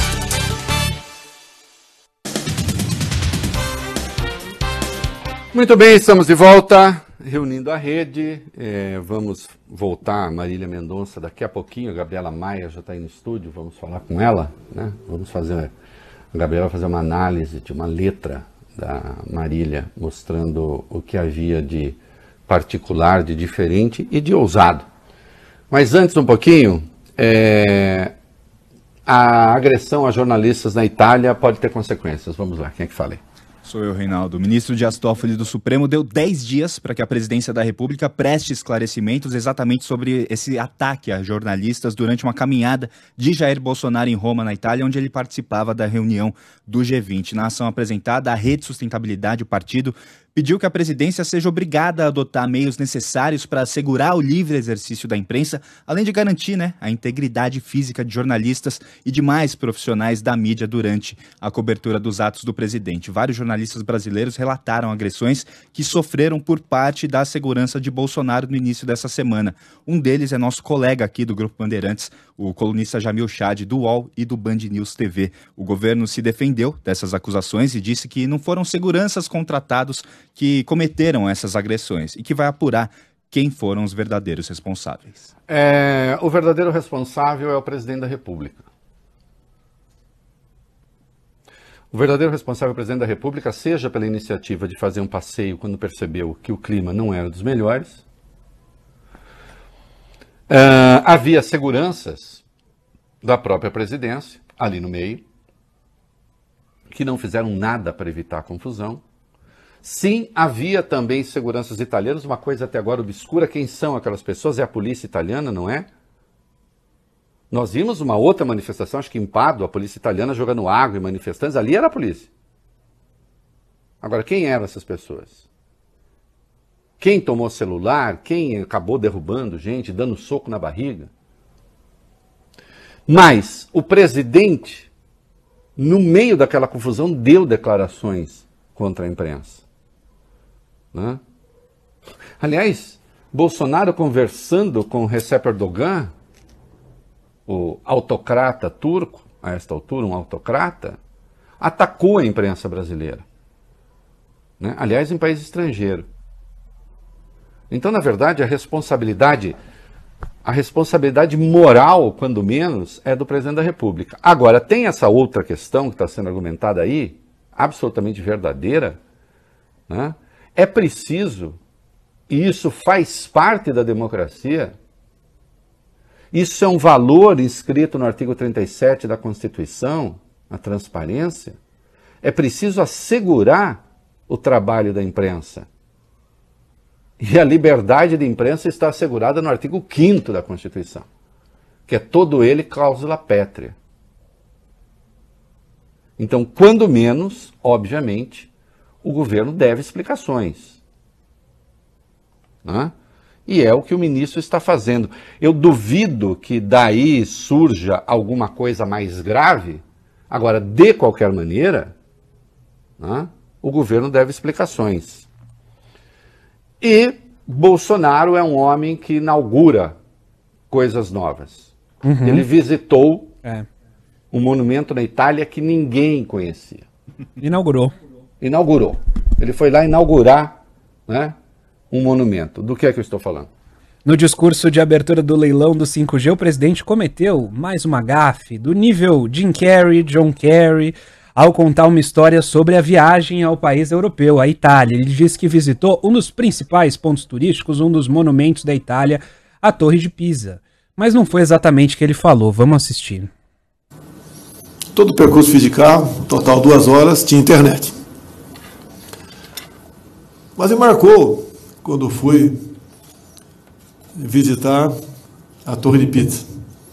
Muito bem, estamos de volta, reunindo a rede. É, vamos voltar, Marília Mendonça, daqui a pouquinho. A Gabriela Maia já está aí no estúdio, vamos falar com ela, né? Vamos fazer, a Gabriela vai fazer uma análise de uma letra da Marília, mostrando o que havia de particular, de diferente e de ousado. Mas antes um pouquinho, é, a agressão a jornalistas na Itália pode ter consequências. Vamos lá, quem é que fala aí? Sou eu, Reinaldo. O ministro Dias Toffoli do Supremo deu dez dias para que a presidência da República preste esclarecimentos exatamente sobre esse ataque a jornalistas durante uma caminhada de Jair Bolsonaro em Roma, na Itália, onde ele participava da reunião do G vinte. Na ação apresentada, a Rede Sustentabilidade, o partido, pediu que a presidência seja obrigada a adotar meios necessários para assegurar o livre exercício da imprensa, além de garantir, né, a integridade física de jornalistas e demais profissionais da mídia durante a cobertura dos atos do presidente. Vários jornalistas brasileiros relataram agressões que sofreram por parte da segurança de Bolsonaro no início dessa semana. Um deles é nosso colega aqui do Grupo Bandeirantes, o colunista Jamil Chad, do U O L e do Band News T V. O governo se defendeu dessas acusações e disse que não foram seguranças contratados que cometeram essas agressões e que vai apurar quem foram os verdadeiros responsáveis. É, o verdadeiro responsável é o presidente da República. O verdadeiro responsável é o presidente da República, seja pela iniciativa de fazer um passeio quando percebeu que o clima não era dos melhores. Uh, havia seguranças da própria presidência, ali no meio, que não fizeram nada para evitar a confusão. Sim, havia também seguranças italianas, uma coisa até agora obscura, quem são aquelas pessoas? É a polícia italiana, não é? Nós vimos uma outra manifestação, acho que em Pádua, a polícia italiana jogando água em manifestantes, ali era a polícia. Agora, quem eram essas pessoas? Quem tomou celular? Quem acabou derrubando gente, dando soco na barriga? Mas o presidente, no meio daquela confusão, deu declarações contra a imprensa. Né? Aliás, Bolsonaro conversando com Recep Erdogan, o autocrata turco, a esta altura um autocrata, atacou a imprensa brasileira. Né? Aliás, em país estrangeiro. Então, na verdade, a responsabilidade, a responsabilidade moral, quando menos, é do presidente da República. Agora, tem essa outra questão que está sendo argumentada aí, absolutamente verdadeira, né? É preciso, e isso faz parte da democracia, isso é um valor inscrito no artigo trinta e sete da Constituição, a transparência, é preciso assegurar o trabalho da imprensa. E a liberdade de imprensa está assegurada no artigo quinto da Constituição, que é todo ele cláusula pétrea. Então, quando menos, obviamente, o governo deve explicações. Né? E é o que o ministro está fazendo. Eu duvido que daí surja alguma coisa mais grave. Agora, de qualquer maneira, né, o governo deve explicações. E Bolsonaro é um homem que inaugura coisas novas. Uhum. Ele visitou é. um monumento na Itália que ninguém conhecia. Inaugurou. Inaugurou. Ele foi lá inaugurar, né, um monumento. Do que é que eu estou falando? No discurso de abertura do leilão do cinco G, o presidente cometeu mais uma gafe do nível Jim Carrey, John Kerry, ao contar uma história sobre a viagem ao país europeu, a Itália. Ele disse que visitou um dos principais pontos turísticos, um dos monumentos da Itália, a Torre de Pisa. Mas não foi exatamente o que ele falou. Vamos assistir. Todo o percurso fiz de carro, total duas horas, tinha internet. Mas me marcou quando fui visitar a Torre de Pisa.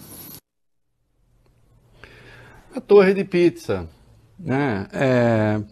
A Torre de Pisa, né? É...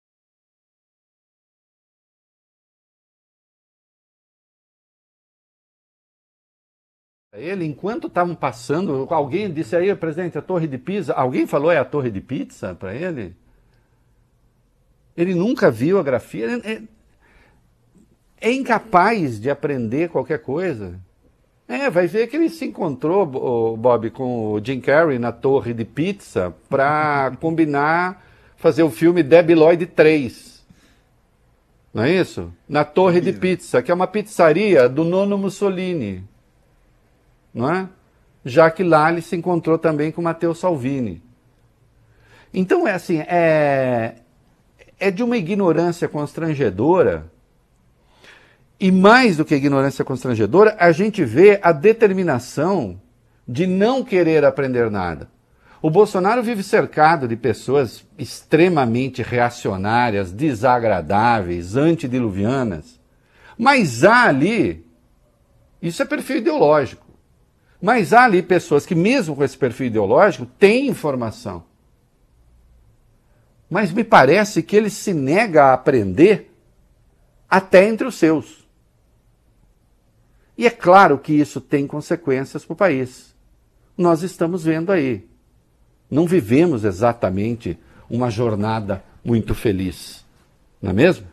Ele, enquanto estavam passando, alguém disse aí, presidente, a Torre de Pisa, alguém falou é a Torre de Pizza para ele? Ele nunca viu a grafia, é, é incapaz de aprender qualquer coisa. É, vai ver que ele se encontrou, Bob, com o Jim Carrey na Torre de Pizza para combinar, fazer o filme Debi Lloyd três. Não é isso? Na Torre de Pizza, que é uma pizzaria do Nono Mussolini. Não é? Já que lá ele se encontrou também com Matteo Salvini. Então é assim, é, é de uma ignorância constrangedora, e mais do que ignorância constrangedora, a gente vê a determinação de não querer aprender nada. O Bolsonaro vive cercado de pessoas extremamente reacionárias, desagradáveis, antediluvianas, mas há ali, isso é perfil ideológico, mas há ali pessoas que mesmo com esse perfil ideológico têm informação. Mas me parece que ele se nega a aprender até entre os seus. E é claro que isso tem consequências para o país. Nós estamos vendo aí. Não vivemos exatamente uma jornada muito feliz. Não é mesmo?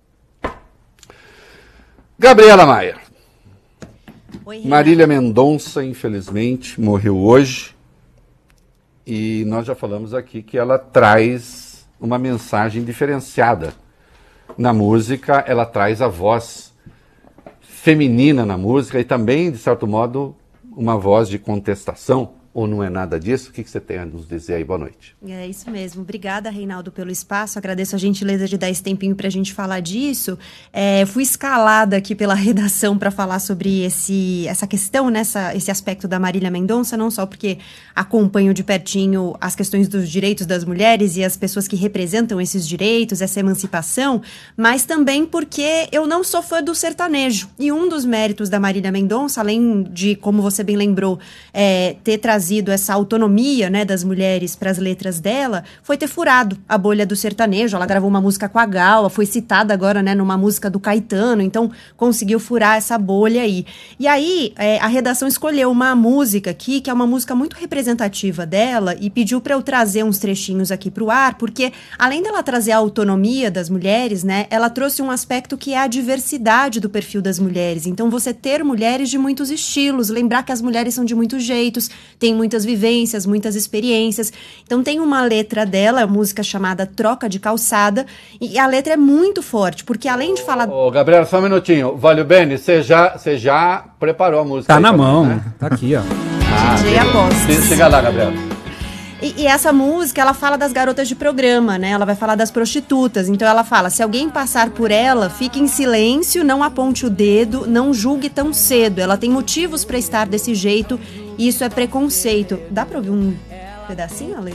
Gabriela Maia. Oi, Marília Mendonça, infelizmente, morreu hoje. E nós já falamos aqui que ela traz uma mensagem diferenciada. Na música, ela traz a voz feminina na música e também, de certo modo, uma voz de contestação. Ou não é nada disso? O que você tem a nos dizer aí? Boa noite. É isso mesmo. Obrigada, Reinaldo, pelo espaço. Agradeço a gentileza de dar esse tempinho para a gente falar disso. É, fui escalada aqui pela redação para falar sobre esse, essa questão, nessa, esse aspecto da Marília Mendonça, não só porque acompanho de pertinho as questões dos direitos das mulheres e as pessoas que representam esses direitos, essa emancipação, mas também porque eu não sou fã do sertanejo. E um dos méritos da Marília Mendonça, além de, como você bem lembrou, é, ter trazido essa autonomia, né, das mulheres para as letras dela, foi ter furado a bolha do sertanejo. Ela gravou uma música com a Gal, foi citada agora, né, numa música do Caetano, então conseguiu furar essa bolha aí. E aí, é, a redação escolheu uma música aqui, que é uma música muito representativa dela, e pediu para eu trazer uns trechinhos aqui para o ar, porque além dela trazer a autonomia das mulheres, né, ela trouxe um aspecto que é a diversidade do perfil das mulheres. Então, você ter mulheres de muitos estilos, lembrar que as mulheres são de muitos jeitos, tem muitas vivências, muitas experiências. Então tem uma letra dela, a música chamada Troca de Calçada, e a letra é muito forte, porque além de falar... Ô, Gabriel, só um minutinho. Valeu, Beni, você já, você já preparou a música? Tá na também, mão, né? Tá aqui, ó. Ah, D J Apostas. Chega lá, Gabriel. E, e essa música, ela fala das garotas de programa, né? Ela vai falar das prostitutas. Então ela fala, se alguém passar por ela, fique em silêncio, não aponte o dedo, não julgue tão cedo. Ela tem motivos pra estar desse jeito, e isso é preconceito. Dá pra ouvir um pedacinho, Ale?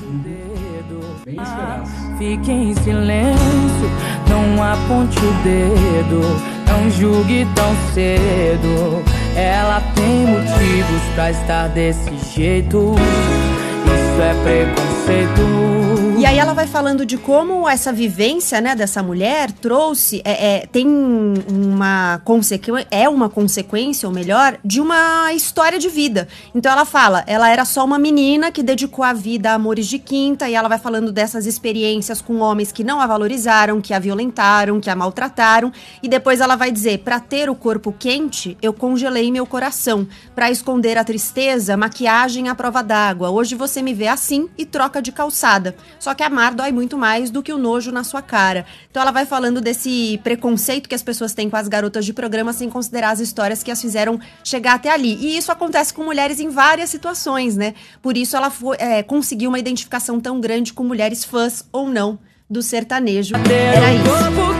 Fique em silêncio, não aponte o dedo, não julgue tão cedo. Ela tem motivos pra estar desse jeito, isso é preconceito. E aí ela vai falando de como essa vivência, né, dessa mulher trouxe, é, é, tem uma consequência, é uma consequência, ou melhor, de uma história de vida. Então ela fala, ela era só uma menina que dedicou a vida a amores de quinta, e ela vai falando dessas experiências com homens que não a valorizaram, que a violentaram, que a maltrataram, e depois ela vai dizer, pra ter o corpo quente, eu congelei meu coração, pra esconder a tristeza, maquiagem à prova d'água, hoje você me vê assim e troca de calçada. Só que amar dói muito mais do que o nojo na sua cara. Então ela vai falando desse preconceito que as pessoas têm com as garotas de programa sem considerar as histórias que as fizeram chegar até ali. E isso acontece com mulheres em várias situações, né? Por isso ela foi, é, conseguiu uma identificação tão grande com mulheres fãs ou não do sertanejo. Era isso.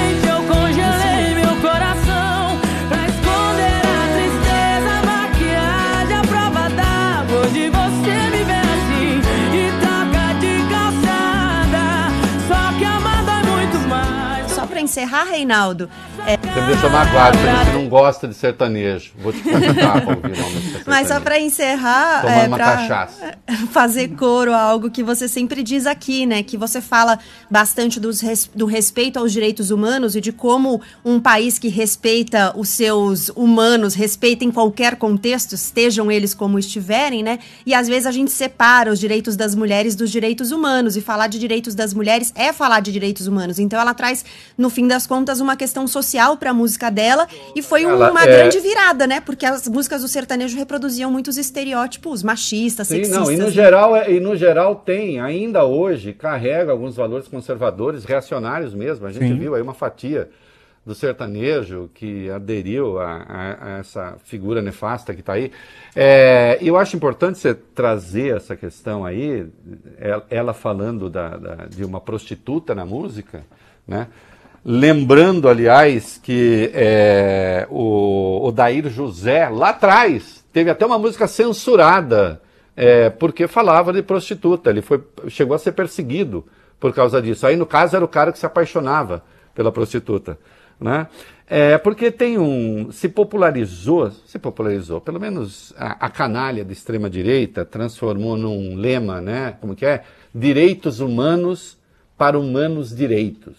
Pra encerrar, Reinaldo... É... Você me deixou magoado, você disse que não gosta de sertanejo. Vou te contar pra ouvir o nome desse Mas só pra encerrar... Tomando é, uma pra cachaça. Fazer coro a algo que você sempre diz aqui, né? Que você fala bastante dos res... do respeito aos direitos humanos e de como um país que respeita os seus humanos, respeita em qualquer contexto, estejam eles como estiverem, né? E às vezes a gente separa os direitos das mulheres dos direitos humanos. E falar de direitos das mulheres é falar de direitos humanos. Então ela traz... no fim das contas, uma questão social para a música dela, e foi Ela uma é... grande virada, né? Porque as músicas do sertanejo reproduziam muitos estereótipos machistas, Sim, sexistas. não, e no geral, e no geral tem, ainda hoje, carrega alguns valores conservadores, reacionários mesmo. A gente Sim. viu aí uma fatia do sertanejo que aderiu a, a, a essa figura nefasta que está aí. É, eu acho importante você trazer essa questão aí, ela falando da, da, de uma prostituta na música, né? Lembrando, aliás, que é, o Odair José, lá atrás, teve até uma música censurada, é, porque falava de prostituta. Ele foi, chegou a ser perseguido por causa disso. Aí, no caso, era o cara que se apaixonava pela prostituta, né? É, porque tem um... Se popularizou, se popularizou, pelo menos a, a canalha da extrema-direita transformou num lema, né? Como que é? Direitos humanos para humanos direitos.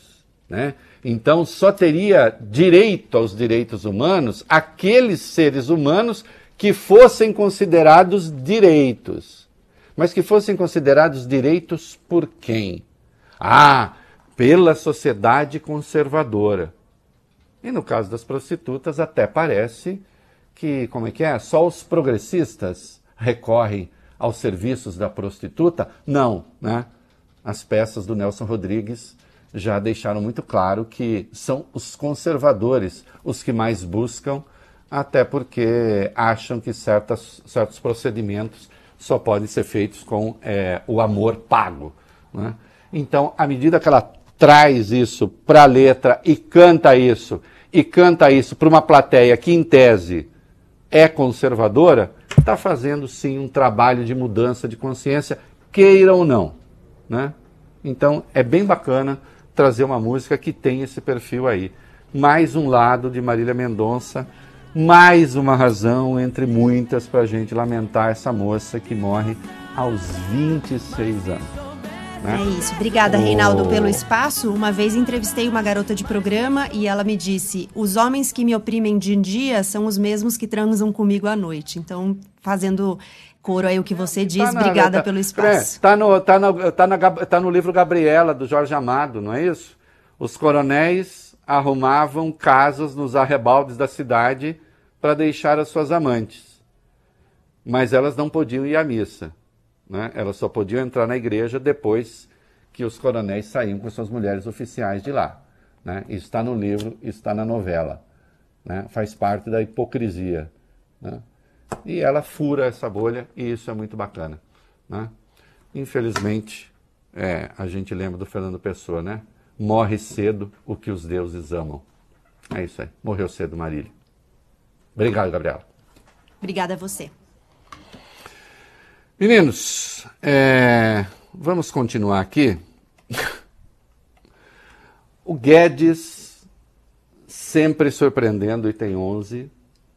né? Então só teria direito aos direitos humanos aqueles seres humanos que fossem considerados direitos. Mas que fossem considerados direitos por quem? Ah, pela sociedade conservadora. E no caso das prostitutas até parece que, como é que é? Só os progressistas recorrem aos serviços da prostituta? Não, né? As peças do Nelson Rodrigues já deixaram muito claro que são os conservadores os que mais buscam, até porque acham que certas, certos procedimentos só podem ser feitos com é, o amor pago, né? Então, à medida que ela traz isso para a letra e canta isso, e canta isso para uma plateia que, em tese, é conservadora, está fazendo, sim, um trabalho de mudança de consciência, queira ou não, né? Então, é bem bacana trazer uma música que tem esse perfil aí. Mais um lado de Marília Mendonça, mais uma razão entre muitas para a gente lamentar essa moça que morre aos vinte e seis anos. Né? É isso. Obrigada, Oh. Reinaldo, pelo espaço. Uma vez entrevistei uma garota de programa e ela me disse: os homens que me oprimem de dia são os mesmos que transam comigo à noite. Então, fazendo coro aí o que você diz, Tá na- obrigada tá- pelo É, espaço. tá, no, tá, no, tá, na, Gab- tá no livro Gabriela, do Jorge Amado, não é isso? Os coronéis arrumavam casas nos arrebaldes da cidade para deixar as suas amantes. Mas elas não podiam ir à missa, né? Elas só podiam entrar na igreja depois que os coronéis saíam com suas mulheres oficiais de lá, né? Isso está no livro, isso está na novela, né? Faz parte da hipocrisia, né? E ela fura essa bolha e isso é muito bacana, né? Infelizmente, é, a gente lembra do Fernando Pessoa, né? Morre cedo o que os deuses amam. É isso aí. Morreu cedo, Marília. Obrigado, Gabriela. Obrigada a você. Meninos, é, vamos continuar aqui. O Guedes, sempre surpreendendo, item onze.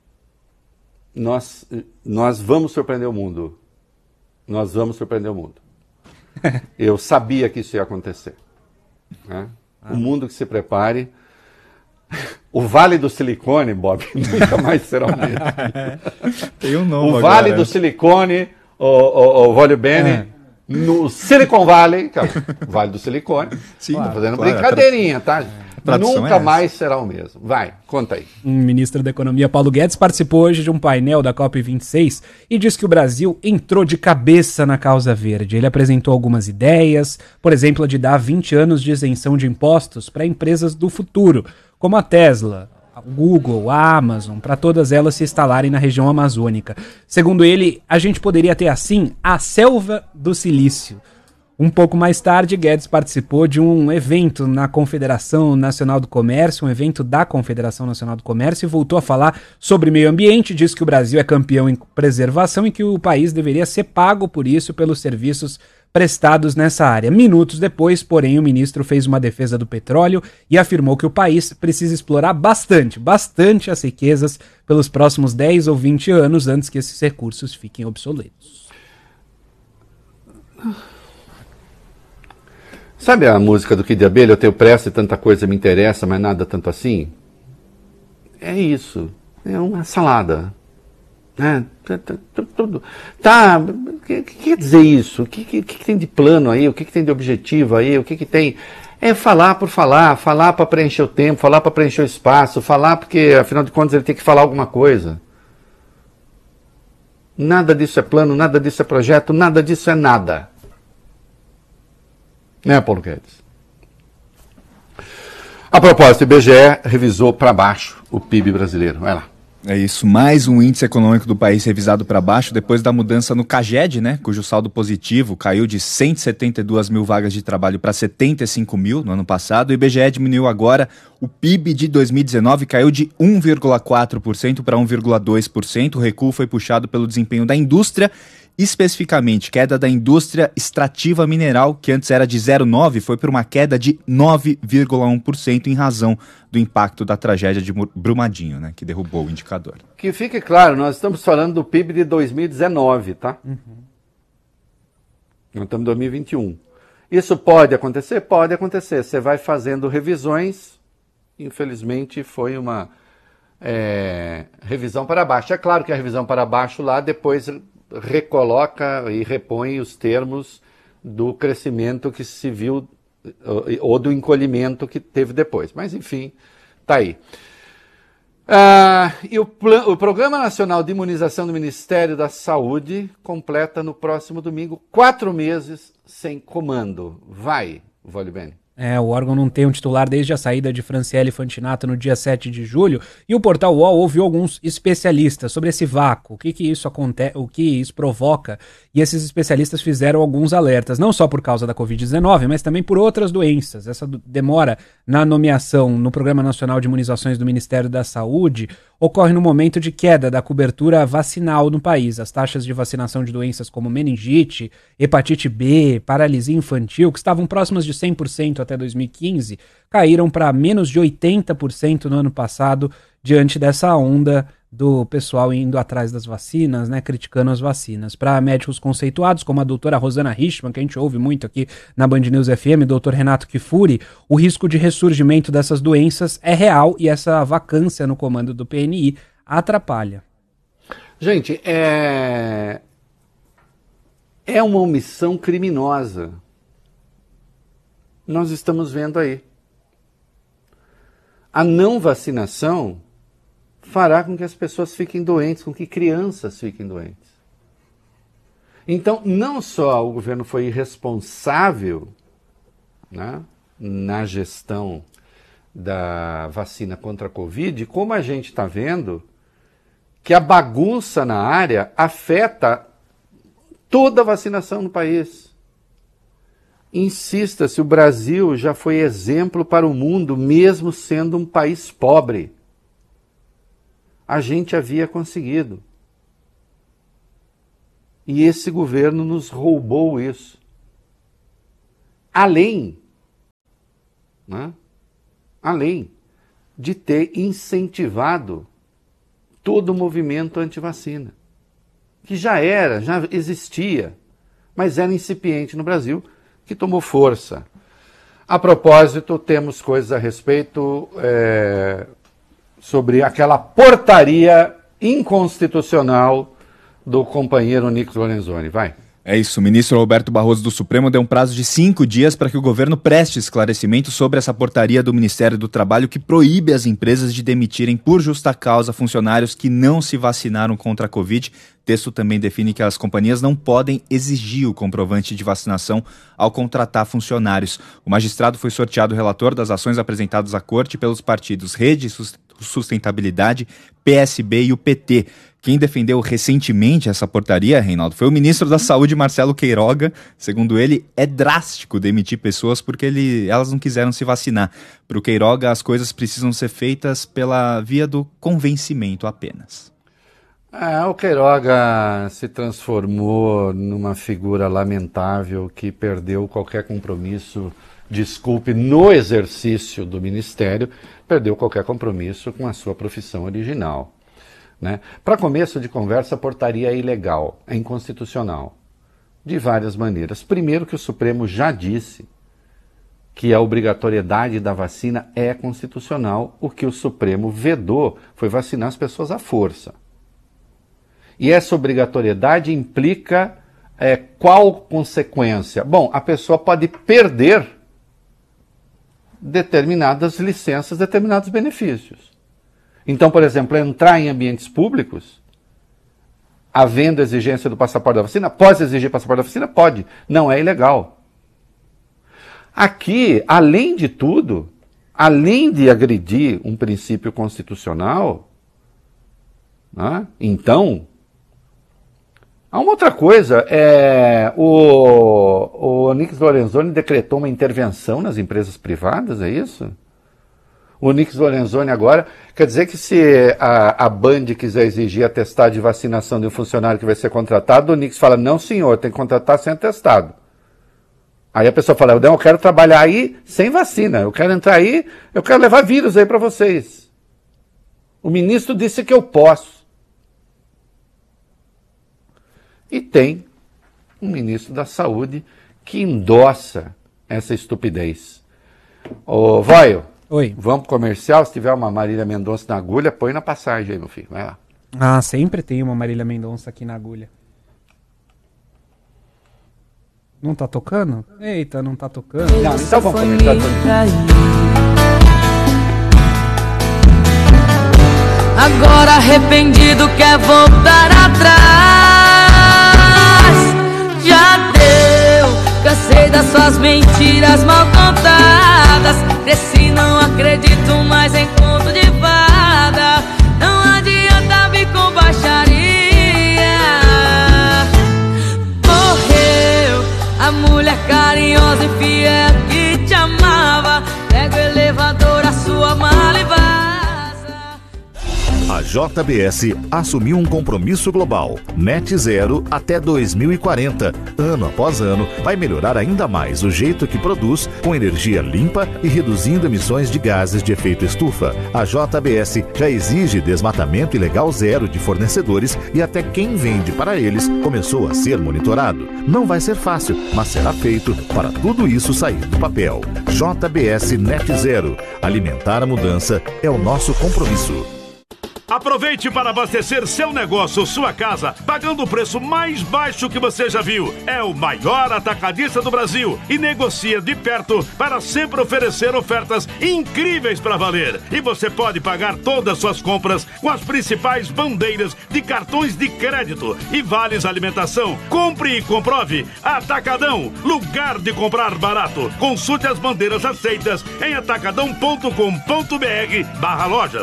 Nós, nós vamos surpreender o mundo. Nós vamos surpreender o mundo. Eu sabia que isso ia acontecer, né? O mundo que se prepare. O Vale do Silicone, Bob, nunca mais será o mesmo. Tem um novo O Vale agora. do Silicone, o, o, o Vólio Bene, É. no Silicon Valley, que é o Vale do Silicone. Sim, Tô fazendo claro, brincadeirinha, tá? Tradução Nunca é essa. mais será o mesmo. Vai, conta aí. O ministro da Economia, Paulo Guedes, participou hoje de um painel da COP vinte e seis e disse que o Brasil entrou de cabeça na causa verde. Ele apresentou algumas ideias, por exemplo, a de dar vinte anos de isenção de impostos para empresas do futuro, como a Tesla, a Google, a Amazon, para todas elas se instalarem na região amazônica. Segundo ele, a gente poderia ter, assim, a selva do silício. Um pouco mais tarde, Guedes participou de um evento na Confederação Nacional do Comércio, um evento da Confederação Nacional do Comércio, e voltou a falar sobre meio ambiente, disse que o Brasil é campeão em preservação e que o país deveria ser pago por isso, pelos serviços prestados nessa área. Minutos depois, porém, o ministro fez uma defesa do petróleo e afirmou que o país precisa explorar bastante, bastante as riquezas pelos próximos dez ou vinte anos antes que esses recursos fiquem obsoletos. Sabe a música do Kid Abelha? Eu tenho pressa e tanta coisa me interessa, mas nada tanto assim? É isso. É uma salada. Né? Tudo. Tá. O que, que quer dizer isso? O que, que, que tem de plano aí? O que, que tem de objetivo aí? O que, que tem. É falar por falar, falar para preencher o tempo, falar para preencher o espaço, falar porque, afinal de contas, ele tem que falar alguma coisa. Nada disso é plano, nada disso é projeto, nada disso é nada. Né, Paulo Guedes? A propósito, o I B G E revisou para baixo o P I B brasileiro. Vai lá. É isso, mais um índice econômico do país revisado para baixo depois da mudança no CAGED, né, cujo saldo positivo caiu de cento e setenta e duas mil vagas de trabalho para setenta e cinco mil no ano passado. O I B G E diminuiu agora, o P I B de dois mil e dezenove caiu de um vírgula quatro por cento para um vírgula dois por cento. O recuo foi puxado pelo desempenho da indústria, especificamente queda da indústria extrativa mineral, que antes era de zero vírgula nove por cento, foi para uma queda de nove vírgula um por cento em razão do impacto da tragédia de Brumadinho, né, que derrubou o indicador. Que fique claro, nós estamos falando do P I B de dois mil e dezenove, tá? Uhum. Nós estamos em dois mil e vinte e um. Isso pode acontecer? Pode acontecer. Você vai fazendo revisões, infelizmente foi uma é, revisão para baixo. É claro que a revisão para baixo lá depois recoloca e repõe os termos do crescimento que se viu ou do encolhimento que teve depois. Mas enfim, tá aí. Ah, e o, o Programa Nacional de Imunização do Ministério da Saúde completa no próximo domingo quatro meses sem comando. Vai, Vale Bene. É, o órgão não tem um titular desde a saída de Franciele Fantinato no dia sete de julho, e o Portal U O L ouviu alguns especialistas sobre esse vácuo, o que que isso acontece, o que isso provoca, e esses especialistas fizeram alguns alertas, não só por causa da covid dezenove, mas também por outras doenças. Essa demora na nomeação no Programa Nacional de Imunizações do Ministério da Saúde ocorre no momento de queda da cobertura vacinal no país. As taxas de vacinação de doenças como meningite, hepatite B, paralisia infantil, que estavam próximas de cem por cento até dois mil e quinze, caíram para menos de oitenta por cento no ano passado, diante dessa onda do pessoal indo atrás das vacinas, né, criticando as vacinas. Para médicos conceituados, como a doutora Rosana Richman, que a gente ouve muito aqui na Band News F M, doutor Renato Kifuri, o risco de ressurgimento dessas doenças é real e essa vacância no comando do P N I atrapalha. Gente, é, é uma omissão criminosa. Nós estamos vendo aí. A não vacinação fará com que as pessoas fiquem doentes, com que crianças fiquem doentes. Então, não só o governo foi irresponsável, né, na gestão da vacina contra a Covid, como a gente está vendo que a bagunça na área afeta toda a vacinação no país. Insista-se, o Brasil já foi exemplo para o mundo, mesmo sendo um país pobre. A gente havia conseguido. E esse governo nos roubou isso. Além, né, além de ter incentivado todo o movimento anti-vacina, que já era, já existia, mas era incipiente no Brasil, que tomou força. A propósito, temos coisas a respeito é, sobre aquela portaria inconstitucional do companheiro Onyx Lorenzoni. Vai. É isso, o ministro Roberto Barroso do Supremo deu um prazo de cinco dias para que o governo preste esclarecimento sobre essa portaria do Ministério do Trabalho que proíbe as empresas de demitirem por justa causa funcionários que não se vacinaram contra a Covid. O texto também define que as companhias não podem exigir o comprovante de vacinação ao contratar funcionários. O magistrado foi sorteado relator das ações apresentadas à corte pelos partidos Rede Sustentabilidade, P S B e o P T. Quem defendeu recentemente essa portaria, Reinaldo, foi o ministro da Saúde, Marcelo Queiroga. Segundo ele, é drástico demitir pessoas porque ele, elas não quiseram se vacinar. Para o Queiroga, as coisas precisam ser feitas pela via do convencimento apenas. É, o Queiroga se transformou numa figura lamentável que perdeu qualquer compromisso, desculpe, no exercício do ministério, perdeu qualquer compromisso com a sua profissão original. Né? Para começo de conversa, a portaria é ilegal, é inconstitucional, de várias maneiras. Primeiro, que o Supremo já disse que a obrigatoriedade da vacina é constitucional. O que o Supremo vedou foi vacinar as pessoas à força. E essa obrigatoriedade implica é, qual consequência? Bom, a pessoa pode perder determinadas licenças, determinados benefícios. Então, por exemplo, entrar em ambientes públicos, havendo exigência do passaporte da vacina, pode exigir passaporte da vacina? Pode. Não é ilegal. Aqui, além de tudo, além de agredir um princípio constitucional, né, então, há uma outra coisa. É, o, o Onyx Lorenzoni decretou uma intervenção nas empresas privadas, é isso? O Onyx Lorenzoni agora, quer dizer que se a, a Band quiser exigir atestado de vacinação de um funcionário que vai ser contratado, o Onyx fala, não senhor, tem que contratar sem atestado. Aí a pessoa fala, não, eu quero trabalhar aí sem vacina, eu quero entrar aí, eu quero levar vírus aí para vocês. O ministro disse que eu posso. E tem um ministro da Saúde que endossa essa estupidez. Ô, Voio, Oi. Vamos pro comercial, se tiver uma Marília Mendonça na agulha, põe na passagem aí, meu filho, vai lá. Ah, sempre tem uma Marília Mendonça aqui na agulha. Não tá tocando? Eita, não tá tocando. Não, então vamos começar. Agora arrependido quer voltar atrás. Já deu, cansei das suas mentiras mal contadas. Cresci, não acredito mais em conto de fada. Não adianta vir com baixaria. Morreu a mulher carinhosa e fiel que te amava. Pega o elevador, a sua mala e vaza. A J B S assumiu um compromisso global, net zero até dois mil e quarenta. Ano após ano, vai melhorar ainda mais o jeito que produz, com energia limpa e reduzindo emissões de gases de efeito estufa. A J B S já exige desmatamento ilegal zero de fornecedores e até quem vende para eles começou a ser monitorado. Não vai ser fácil, mas será feito para tudo isso sair do papel. J B S Net Zero. Alimentar a mudança é o nosso compromisso. Aproveite para abastecer seu negócio ou sua casa, pagando o preço mais baixo que você já viu. É o maior atacadista do Brasil e negocia de perto para sempre oferecer ofertas incríveis para valer. E você pode pagar todas as suas compras com as principais bandeiras de cartões de crédito e vales alimentação. Compre e comprove. Atacadão, lugar de comprar barato. Consulte as bandeiras aceitas em atacadão ponto com ponto br barra lojas.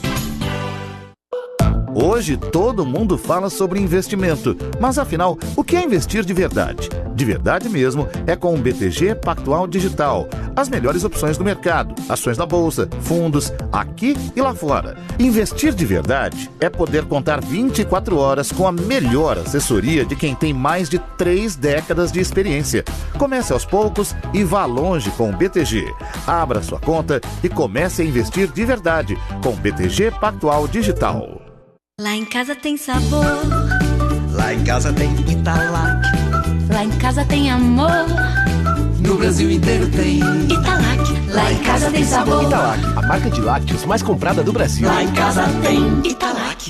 Hoje todo mundo fala sobre investimento, mas afinal, o que é investir de verdade? De verdade mesmo é com o B T G Pactual Digital. As melhores opções do mercado, ações na bolsa, fundos, aqui e lá fora. Investir de verdade é poder contar vinte e quatro horas com a melhor assessoria de quem tem mais de três décadas de experiência. Comece aos poucos e vá longe com o B T G. Abra sua conta e comece a investir de verdade com o B T G Pactual Digital. Lá em casa tem sabor. Lá em casa tem Italac. Lá em casa tem amor. No Brasil inteiro tem Italac. Lá em casa tem sabor. Italac, a marca de lácteos mais comprada do Brasil. Lá em casa tem Italac.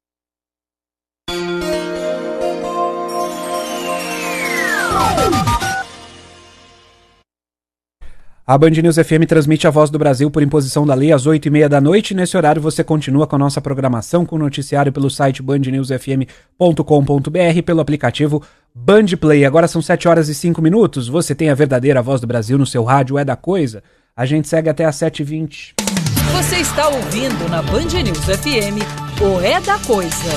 A Band News F M transmite a Voz do Brasil por imposição da lei às oito e meia da noite. Nesse horário você continua com a nossa programação, com o noticiário pelo site band news f m ponto com ponto b r, pelo aplicativo Band Play. Agora são sete horas e cinco minutos. Você tem a verdadeira Voz do Brasil no seu rádio, é da coisa. A gente segue até às sete e vinte. Você está ouvindo na Band News F M o É da Coisa.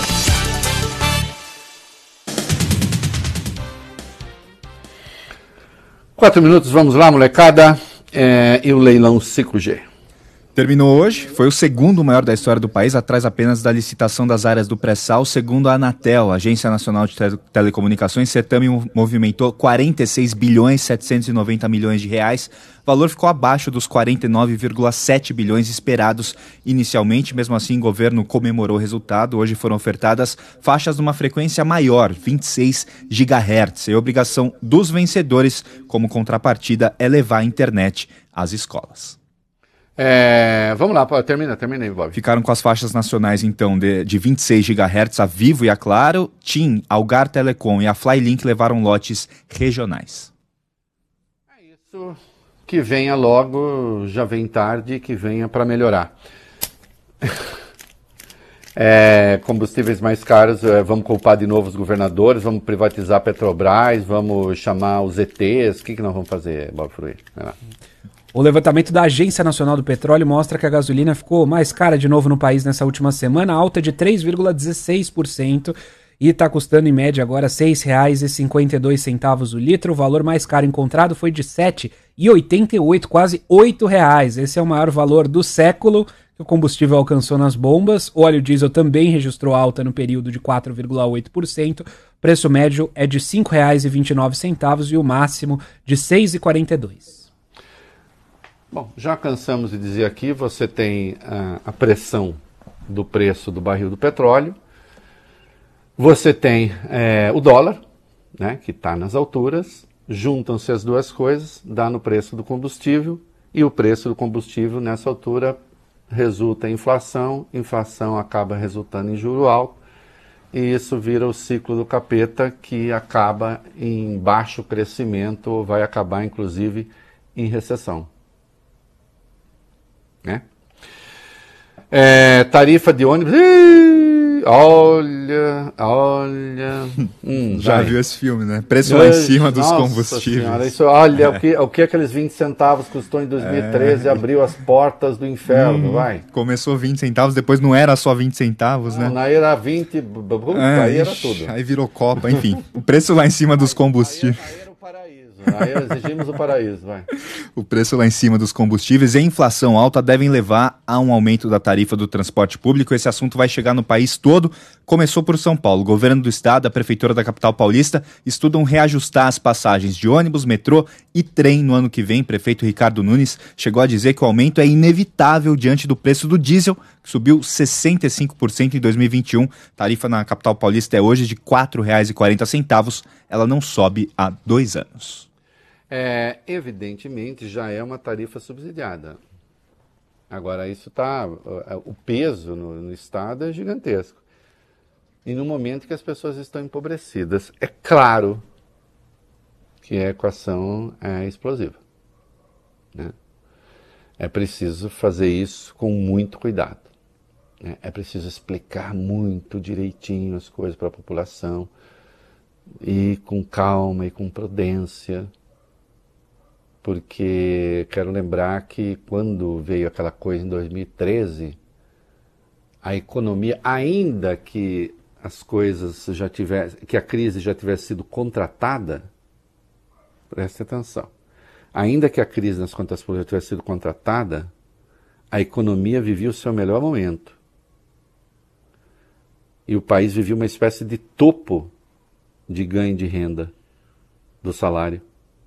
Quatro minutos, vamos lá, molecada. É, e o leilão cinco G. Terminou hoje, foi o segundo maior da história do país, atrás apenas da licitação das áreas do pré-sal. Segundo a Anatel, Agência Nacional de Tele- Telecomunicações, o certame movimentou quarenta e seis bilhões setecentos e noventa milhões de reais. O valor ficou abaixo dos quarenta e nove vírgula sete bilhões esperados inicialmente. Mesmo assim, o governo comemorou o resultado. Hoje foram ofertadas faixas de uma frequência maior, vinte e seis gigahertz. E a obrigação dos vencedores, como contrapartida, é levar a internet às escolas. É, vamos lá, pô, termina, termina aí, Bob. Ficaram com as faixas nacionais, então, de, de vinte e seis gigahertz, a Vivo e a Claro. TIM, Algar Telecom e a Flylink levaram lotes regionais. É isso. Que venha logo, já vem tarde, que venha para melhorar. É, combustíveis mais caros, é, vamos culpar de novo os governadores, vamos privatizar a Petrobras, vamos chamar os E Tês. O que, que nós vamos fazer, Bob Fruí? Vai lá. O levantamento da Agência Nacional do Petróleo mostra que a gasolina ficou mais cara de novo no país nessa última semana, alta de três vírgula dezesseis por cento, e está custando em média agora seis reais e cinquenta e dois centavos o litro. O valor mais caro encontrado foi de sete reais e oitenta e oito centavos, quase oito reais. Esse é o maior valor do século que o combustível alcançou nas bombas. O óleo diesel também registrou alta no período de quatro vírgula oito por cento. O preço médio é de cinco reais e vinte e nove centavos e o máximo de seis reais e quarenta e dois centavos. Bom, já cansamos de dizer aqui, você tem uh, a pressão do preço do barril do petróleo, você tem é, o dólar, né, que está nas alturas, juntam-se as duas coisas, dá no preço do combustível, e o preço do combustível, nessa altura, resulta em inflação, inflação acaba resultando em juro alto, e isso vira o ciclo do capeta, que acaba em baixo crescimento, ou vai acabar, inclusive, em recessão. Né? É, tarifa de ônibus... Ih, olha, olha... Hum, Já vai. viu esse filme, né? Preço lá em cima dos Nossa combustíveis. Senhora, isso, olha, é. o, que, o que aqueles vinte centavos custou em dois mil e treze, é. abriu as portas do inferno, hum, vai. Começou vinte centavos, depois não era só vinte centavos, não, né? Aí era vinte, é, aí era tudo. Aí virou Copa, enfim. O preço lá em cima dos combustíveis. Aí era o paraíso, aí exigimos o paraíso, vai. O preço lá em cima dos combustíveis e a inflação alta devem levar a um aumento da tarifa do transporte público. Esse assunto vai chegar no país todo. Começou por São Paulo. O governo do estado, a prefeitura da capital paulista, estudam reajustar as passagens de ônibus, metrô e trem no ano que vem. O prefeito Ricardo Nunes chegou a dizer que o aumento é inevitável diante do preço do diesel, que subiu sessenta e cinco por cento em dois mil e vinte e um. Tarifa na capital paulista é hoje de quatro reais e quarenta centavos. Ela não sobe há dois anos. É, evidentemente já é uma tarifa subsidiada. Agora isso tá, o peso no, no estado é gigantesco. E no momento que as pessoas estão empobrecidas, é claro que a equação é explosiva, né? É preciso fazer isso com muito cuidado, né? É preciso explicar muito direitinho as coisas para a população, e com calma e com prudência. Porque quero lembrar que quando veio aquela coisa em dois mil e treze, a economia, ainda que as coisas já tivessem, que a crise já tivesse sido contratada, preste atenção, ainda que a crise nas contas públicas tivesse sido contratada, a economia vivia o seu melhor momento. E o país vivia uma espécie de topo de ganho de renda do salário.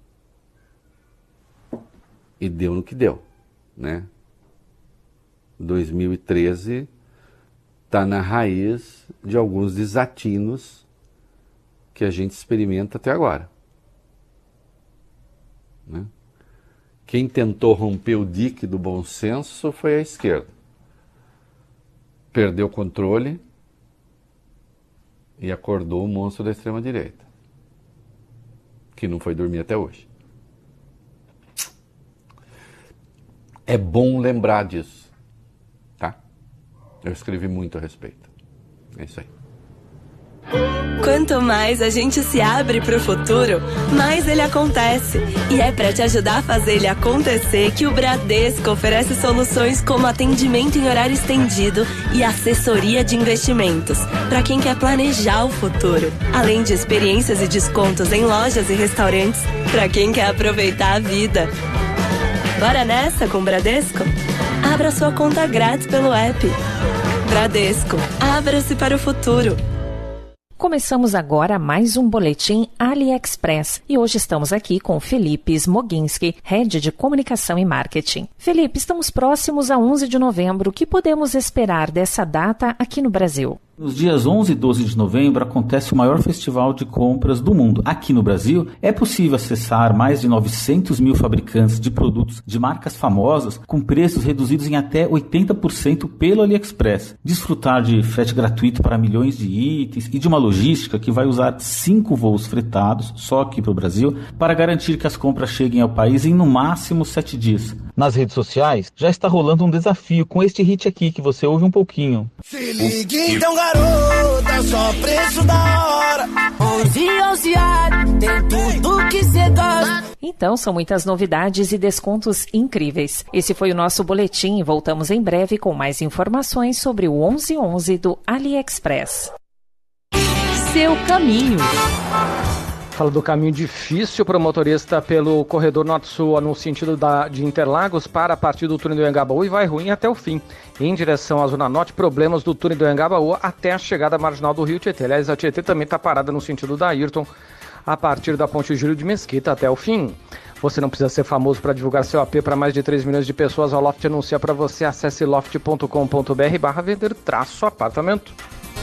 E deu no que deu, né? dois mil e treze está na raiz de alguns desatinos que a gente experimenta até agora, né? Quem tentou romper o dique do bom senso foi a esquerda. Perdeu o controle e acordou o monstro da extrema-direita, que não foi dormir até hoje. É bom lembrar disso, tá? Eu escrevi muito a respeito. É isso aí. Quanto mais a gente se abre para o futuro, mais ele acontece. E é para te ajudar a fazer ele acontecer que o Bradesco oferece soluções como atendimento em horário estendido e assessoria de investimentos, para quem quer planejar o futuro. Além de experiências e descontos em lojas e restaurantes, para quem quer aproveitar a vida. Bora nessa com o Bradesco? Abra sua conta grátis pelo app. Bradesco, abra-se para o futuro. Começamos agora mais um boletim AliExpress e hoje estamos aqui com Felipe Smoginski, Head de Comunicação e Marketing. Felipe, estamos próximos a onze de novembro. O que podemos esperar dessa data aqui no Brasil? Nos dias onze e doze de novembro acontece o maior festival de compras do mundo. Aqui no Brasil, é possível acessar mais de novecentos mil fabricantes de produtos de marcas famosas com preços reduzidos em até oitenta por cento pelo AliExpress. Desfrutar de frete gratuito para milhões de itens e de uma logística que vai usar cinco voos fretados, só aqui para o Brasil, para garantir que as compras cheguem ao país em no máximo sete dias. Nas redes sociais, já está rolando um desafio com este hit aqui que você ouve um pouquinho. Se liga então, garota, só preço da hora. onze, onze, tem tudo que você gosta. Então, são muitas novidades e descontos incríveis. Esse foi o nosso boletim. Voltamos em breve com mais informações sobre o onze onze do AliExpress. Seu caminho. Fala do caminho difícil para o motorista pelo corredor norte-sul no sentido da, de Interlagos para a partir do túnel do Anhangabaú e vai ruim até o fim. Em direção à Zona Norte, problemas do túnel do Anhangabaú até a chegada marginal do Rio Tietê. Aliás, a Tietê também está parada no sentido da Ayrton a partir da Ponte Júlio de Mesquita até o fim. Você não precisa ser famoso para divulgar seu A P para mais de três milhões de pessoas. A Loft anuncia para você. Acesse loft ponto com ponto br barra vender traço apartamento.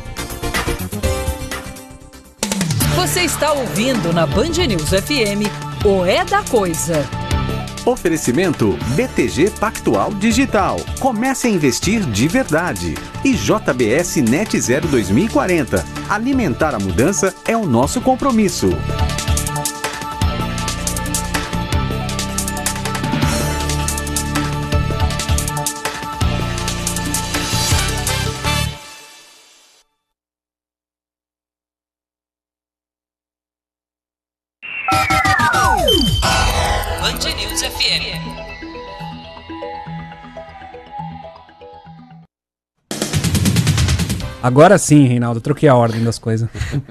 Você está ouvindo na Band News F M o É da Coisa. Oferecimento B T G Pactual Digital. Comece a investir de verdade. E J B S Net Zero dois mil e quarenta. Alimentar a mudança é o nosso compromisso. Band News F M. Agora sim, Reinaldo, troquei a ordem das coisas.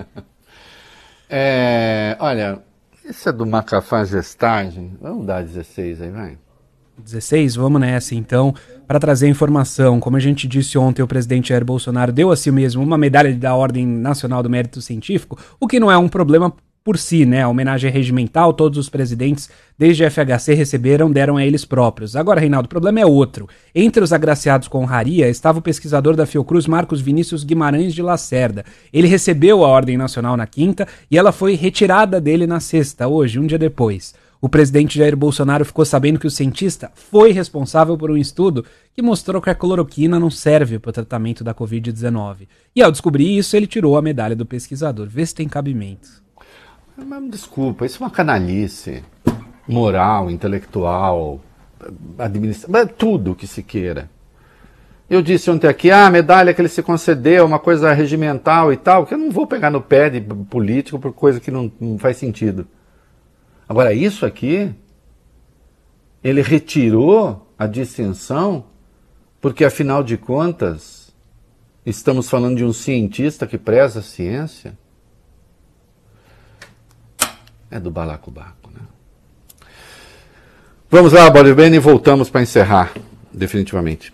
É, olha, isso é do Macafá Gestagem. Vamos dar dezesseis aí, vai. dezesseis, vamos nessa então, para trazer informação. Como a gente disse ontem, o presidente Jair Bolsonaro deu a si mesmo uma medalha da Ordem Nacional do Mérito Científico, o que não é um problema por si, né? A homenagem regimental, todos os presidentes, desde a F H C, receberam, deram a eles próprios. Agora, Reinaldo, o problema é outro. Entre os agraciados com honraria estava o pesquisador da Fiocruz, Marcos Vinícius Guimarães de Lacerda. Ele recebeu a Ordem Nacional na quinta e ela foi retirada dele na sexta, hoje, um dia depois. O presidente Jair Bolsonaro ficou sabendo que o cientista foi responsável por um estudo que mostrou que a cloroquina não serve para o tratamento da covid dezenove. E ao descobrir isso, ele tirou a medalha do pesquisador. Vê se tem cabimento. Mas, desculpa, isso é uma canalice moral, intelectual, administrativa, tudo que se queira. Eu disse ontem aqui, ah, a medalha que ele se concedeu, uma coisa regimental e tal, que eu não vou pegar no pé de político por coisa que não, não faz sentido. Agora, isso aqui, ele retirou a distinção, porque afinal de contas, estamos falando de um cientista que preza a ciência. É do balacobaco, né? Vamos lá, Bolivene, e voltamos para encerrar, definitivamente.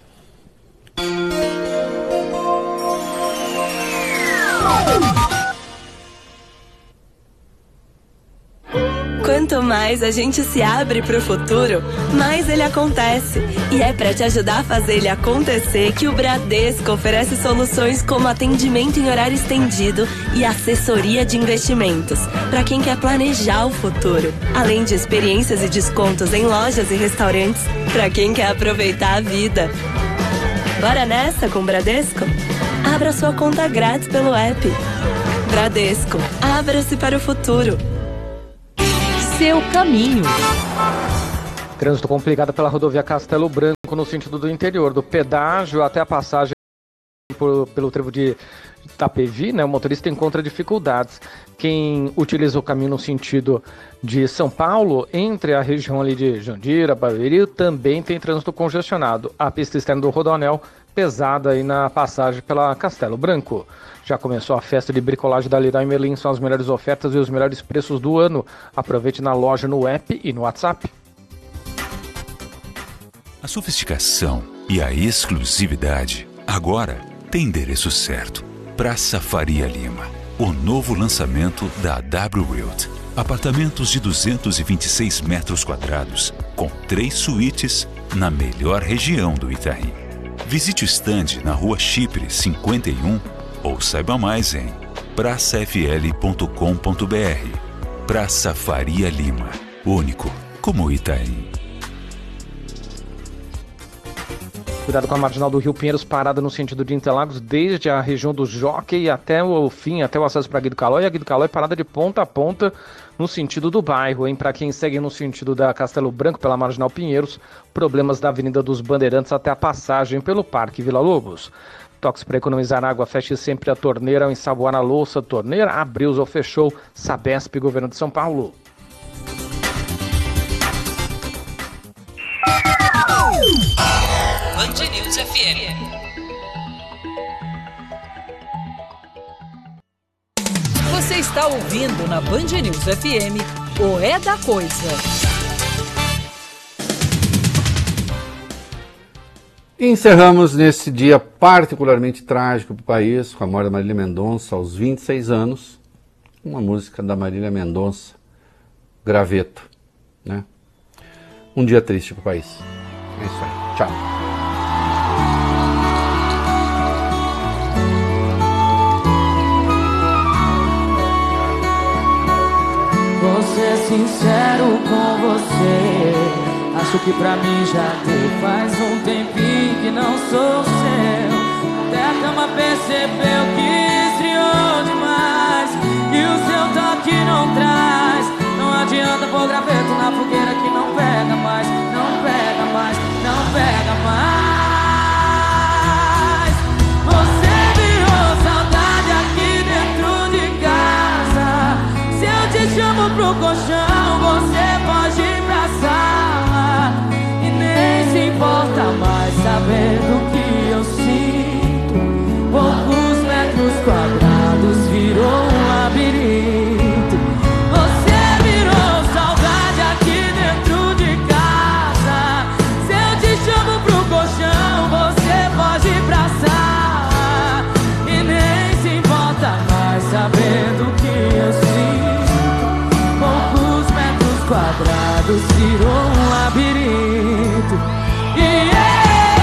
Quanto mais a gente se abre para o futuro, mais ele acontece. E é para te ajudar a fazer ele acontecer que o Bradesco oferece soluções como atendimento em horário estendido e assessoria de investimentos, para quem quer planejar o futuro. Além de experiências e descontos em lojas e restaurantes, para quem quer aproveitar a vida. Bora nessa com o Bradesco? Abra sua conta grátis pelo app. Bradesco, abra-se para o futuro. Seu caminho. Trânsito complicado pela rodovia Castelo Branco no sentido do interior, do pedágio até a passagem por, pelo trevo de Itapevi, né? O motorista encontra dificuldades. Quem utiliza o caminho no sentido de São Paulo, entre a região ali de Jandira, Barueri, também tem trânsito congestionado. A pista externa do Rodoanel pesada aí na passagem pela Castelo Branco. Já começou a festa de bricolagem da Leroy Merlin, são as melhores ofertas e os melhores preços do ano. Aproveite na loja, no app e no WhatsApp. A sofisticação e a exclusividade agora tem endereço certo. Praça Faria Lima, o novo lançamento da W Realty. Apartamentos de duzentos e vinte e seis metros quadrados, com três suítes na melhor região do Itaim. Visite o stand na rua Chipre cinquenta e um ou saiba mais em praça f l ponto com ponto b r. Praça Faria Lima, único como Itaim. Cuidado com a marginal do Rio Pinheiros, parada no sentido de Interlagos, desde a região do Jockey até o fim, até o acesso para Guido Calói. E a Guido Calói parada de ponta a ponta no sentido do bairro, hein? Para quem segue no sentido da Castelo Branco, pela marginal Pinheiros, problemas da Avenida dos Bandeirantes até a passagem pelo Parque Vila Lobos. Toques para economizar água, feche sempre a torneira ao ensaboar na louça. Torneira abriu ou fechou. Sabesp, Governo de São Paulo. Band News F M. Você está ouvindo na Band News F M o É da Coisa. E encerramos nesse dia particularmente trágico para o país, com a morte da Marília Mendonça aos vinte e seis anos, uma música da Marília Mendonça, Graveto, né? Um dia triste para o país. É isso aí. Tchau. Você é sincero sincero com você. Acho que pra mim já deu faz um tempinho que não sou seu. Até a cama percebeu que esfriou demais e o seu toque não traz. Não adianta pôr graveto na fogueira que não pega mais, não pega mais, não pega mais. Você virou saudade aqui dentro de casa. Se eu te chamo pro colchão, você pode ir pra sala e nem se importa mais sabendo que eu sinto. Poucos metros quadrados virou um labirinto. Você virou saudade aqui dentro de casa. Se eu te chamo pro colchão, você pode ir pra sala e nem se importa mais sabendo que eu sinto. Poucos metros quadrados virou um labirinto. Yeah.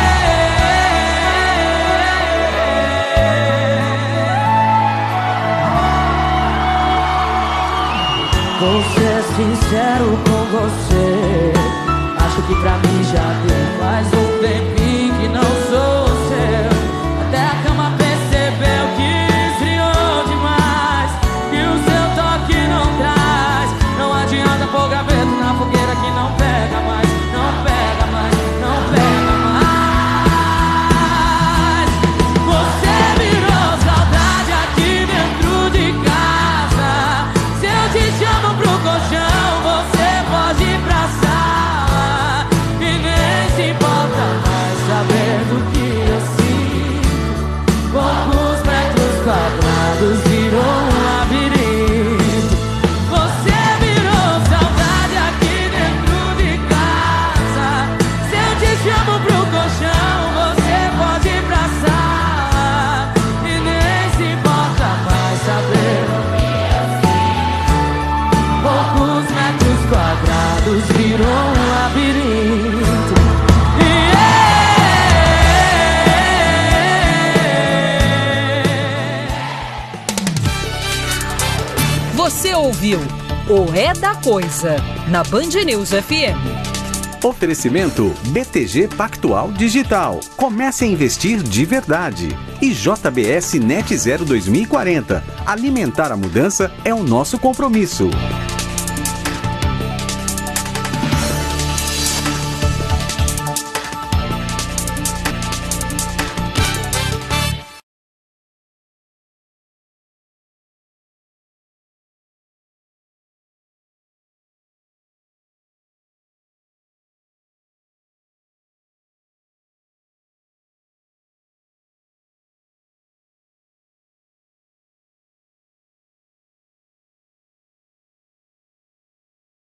Vou ser sincero com você. Acho que pra mim já deu faz um tempinho que não sou seu. Até a cama percebeu que esfriou demais e o seu toque não traz. Não adianta pôr graveto na fogueira que não pega mais, não pega mais, não pega mais. Você virou saudade aqui dentro de casa. Se eu te chamo pro colchão, você pode ir pra sala e nem se importa mais sabendo que eu sinto. Poucos metros quadrados virou um labirinto. Você virou saudade aqui dentro de casa. Se eu te chamo pro colchão, você pode ir pra sala e nem se importa mais sabendo. Poucos metros quadrados virou um labirinto. Você ouviu o É da Coisa na Band News F M. Oferecimento B T G Pactual Digital. Comece a investir de verdade. E J B S Net Zero dois mil e quarenta. Alimentar a mudança é o nosso compromisso.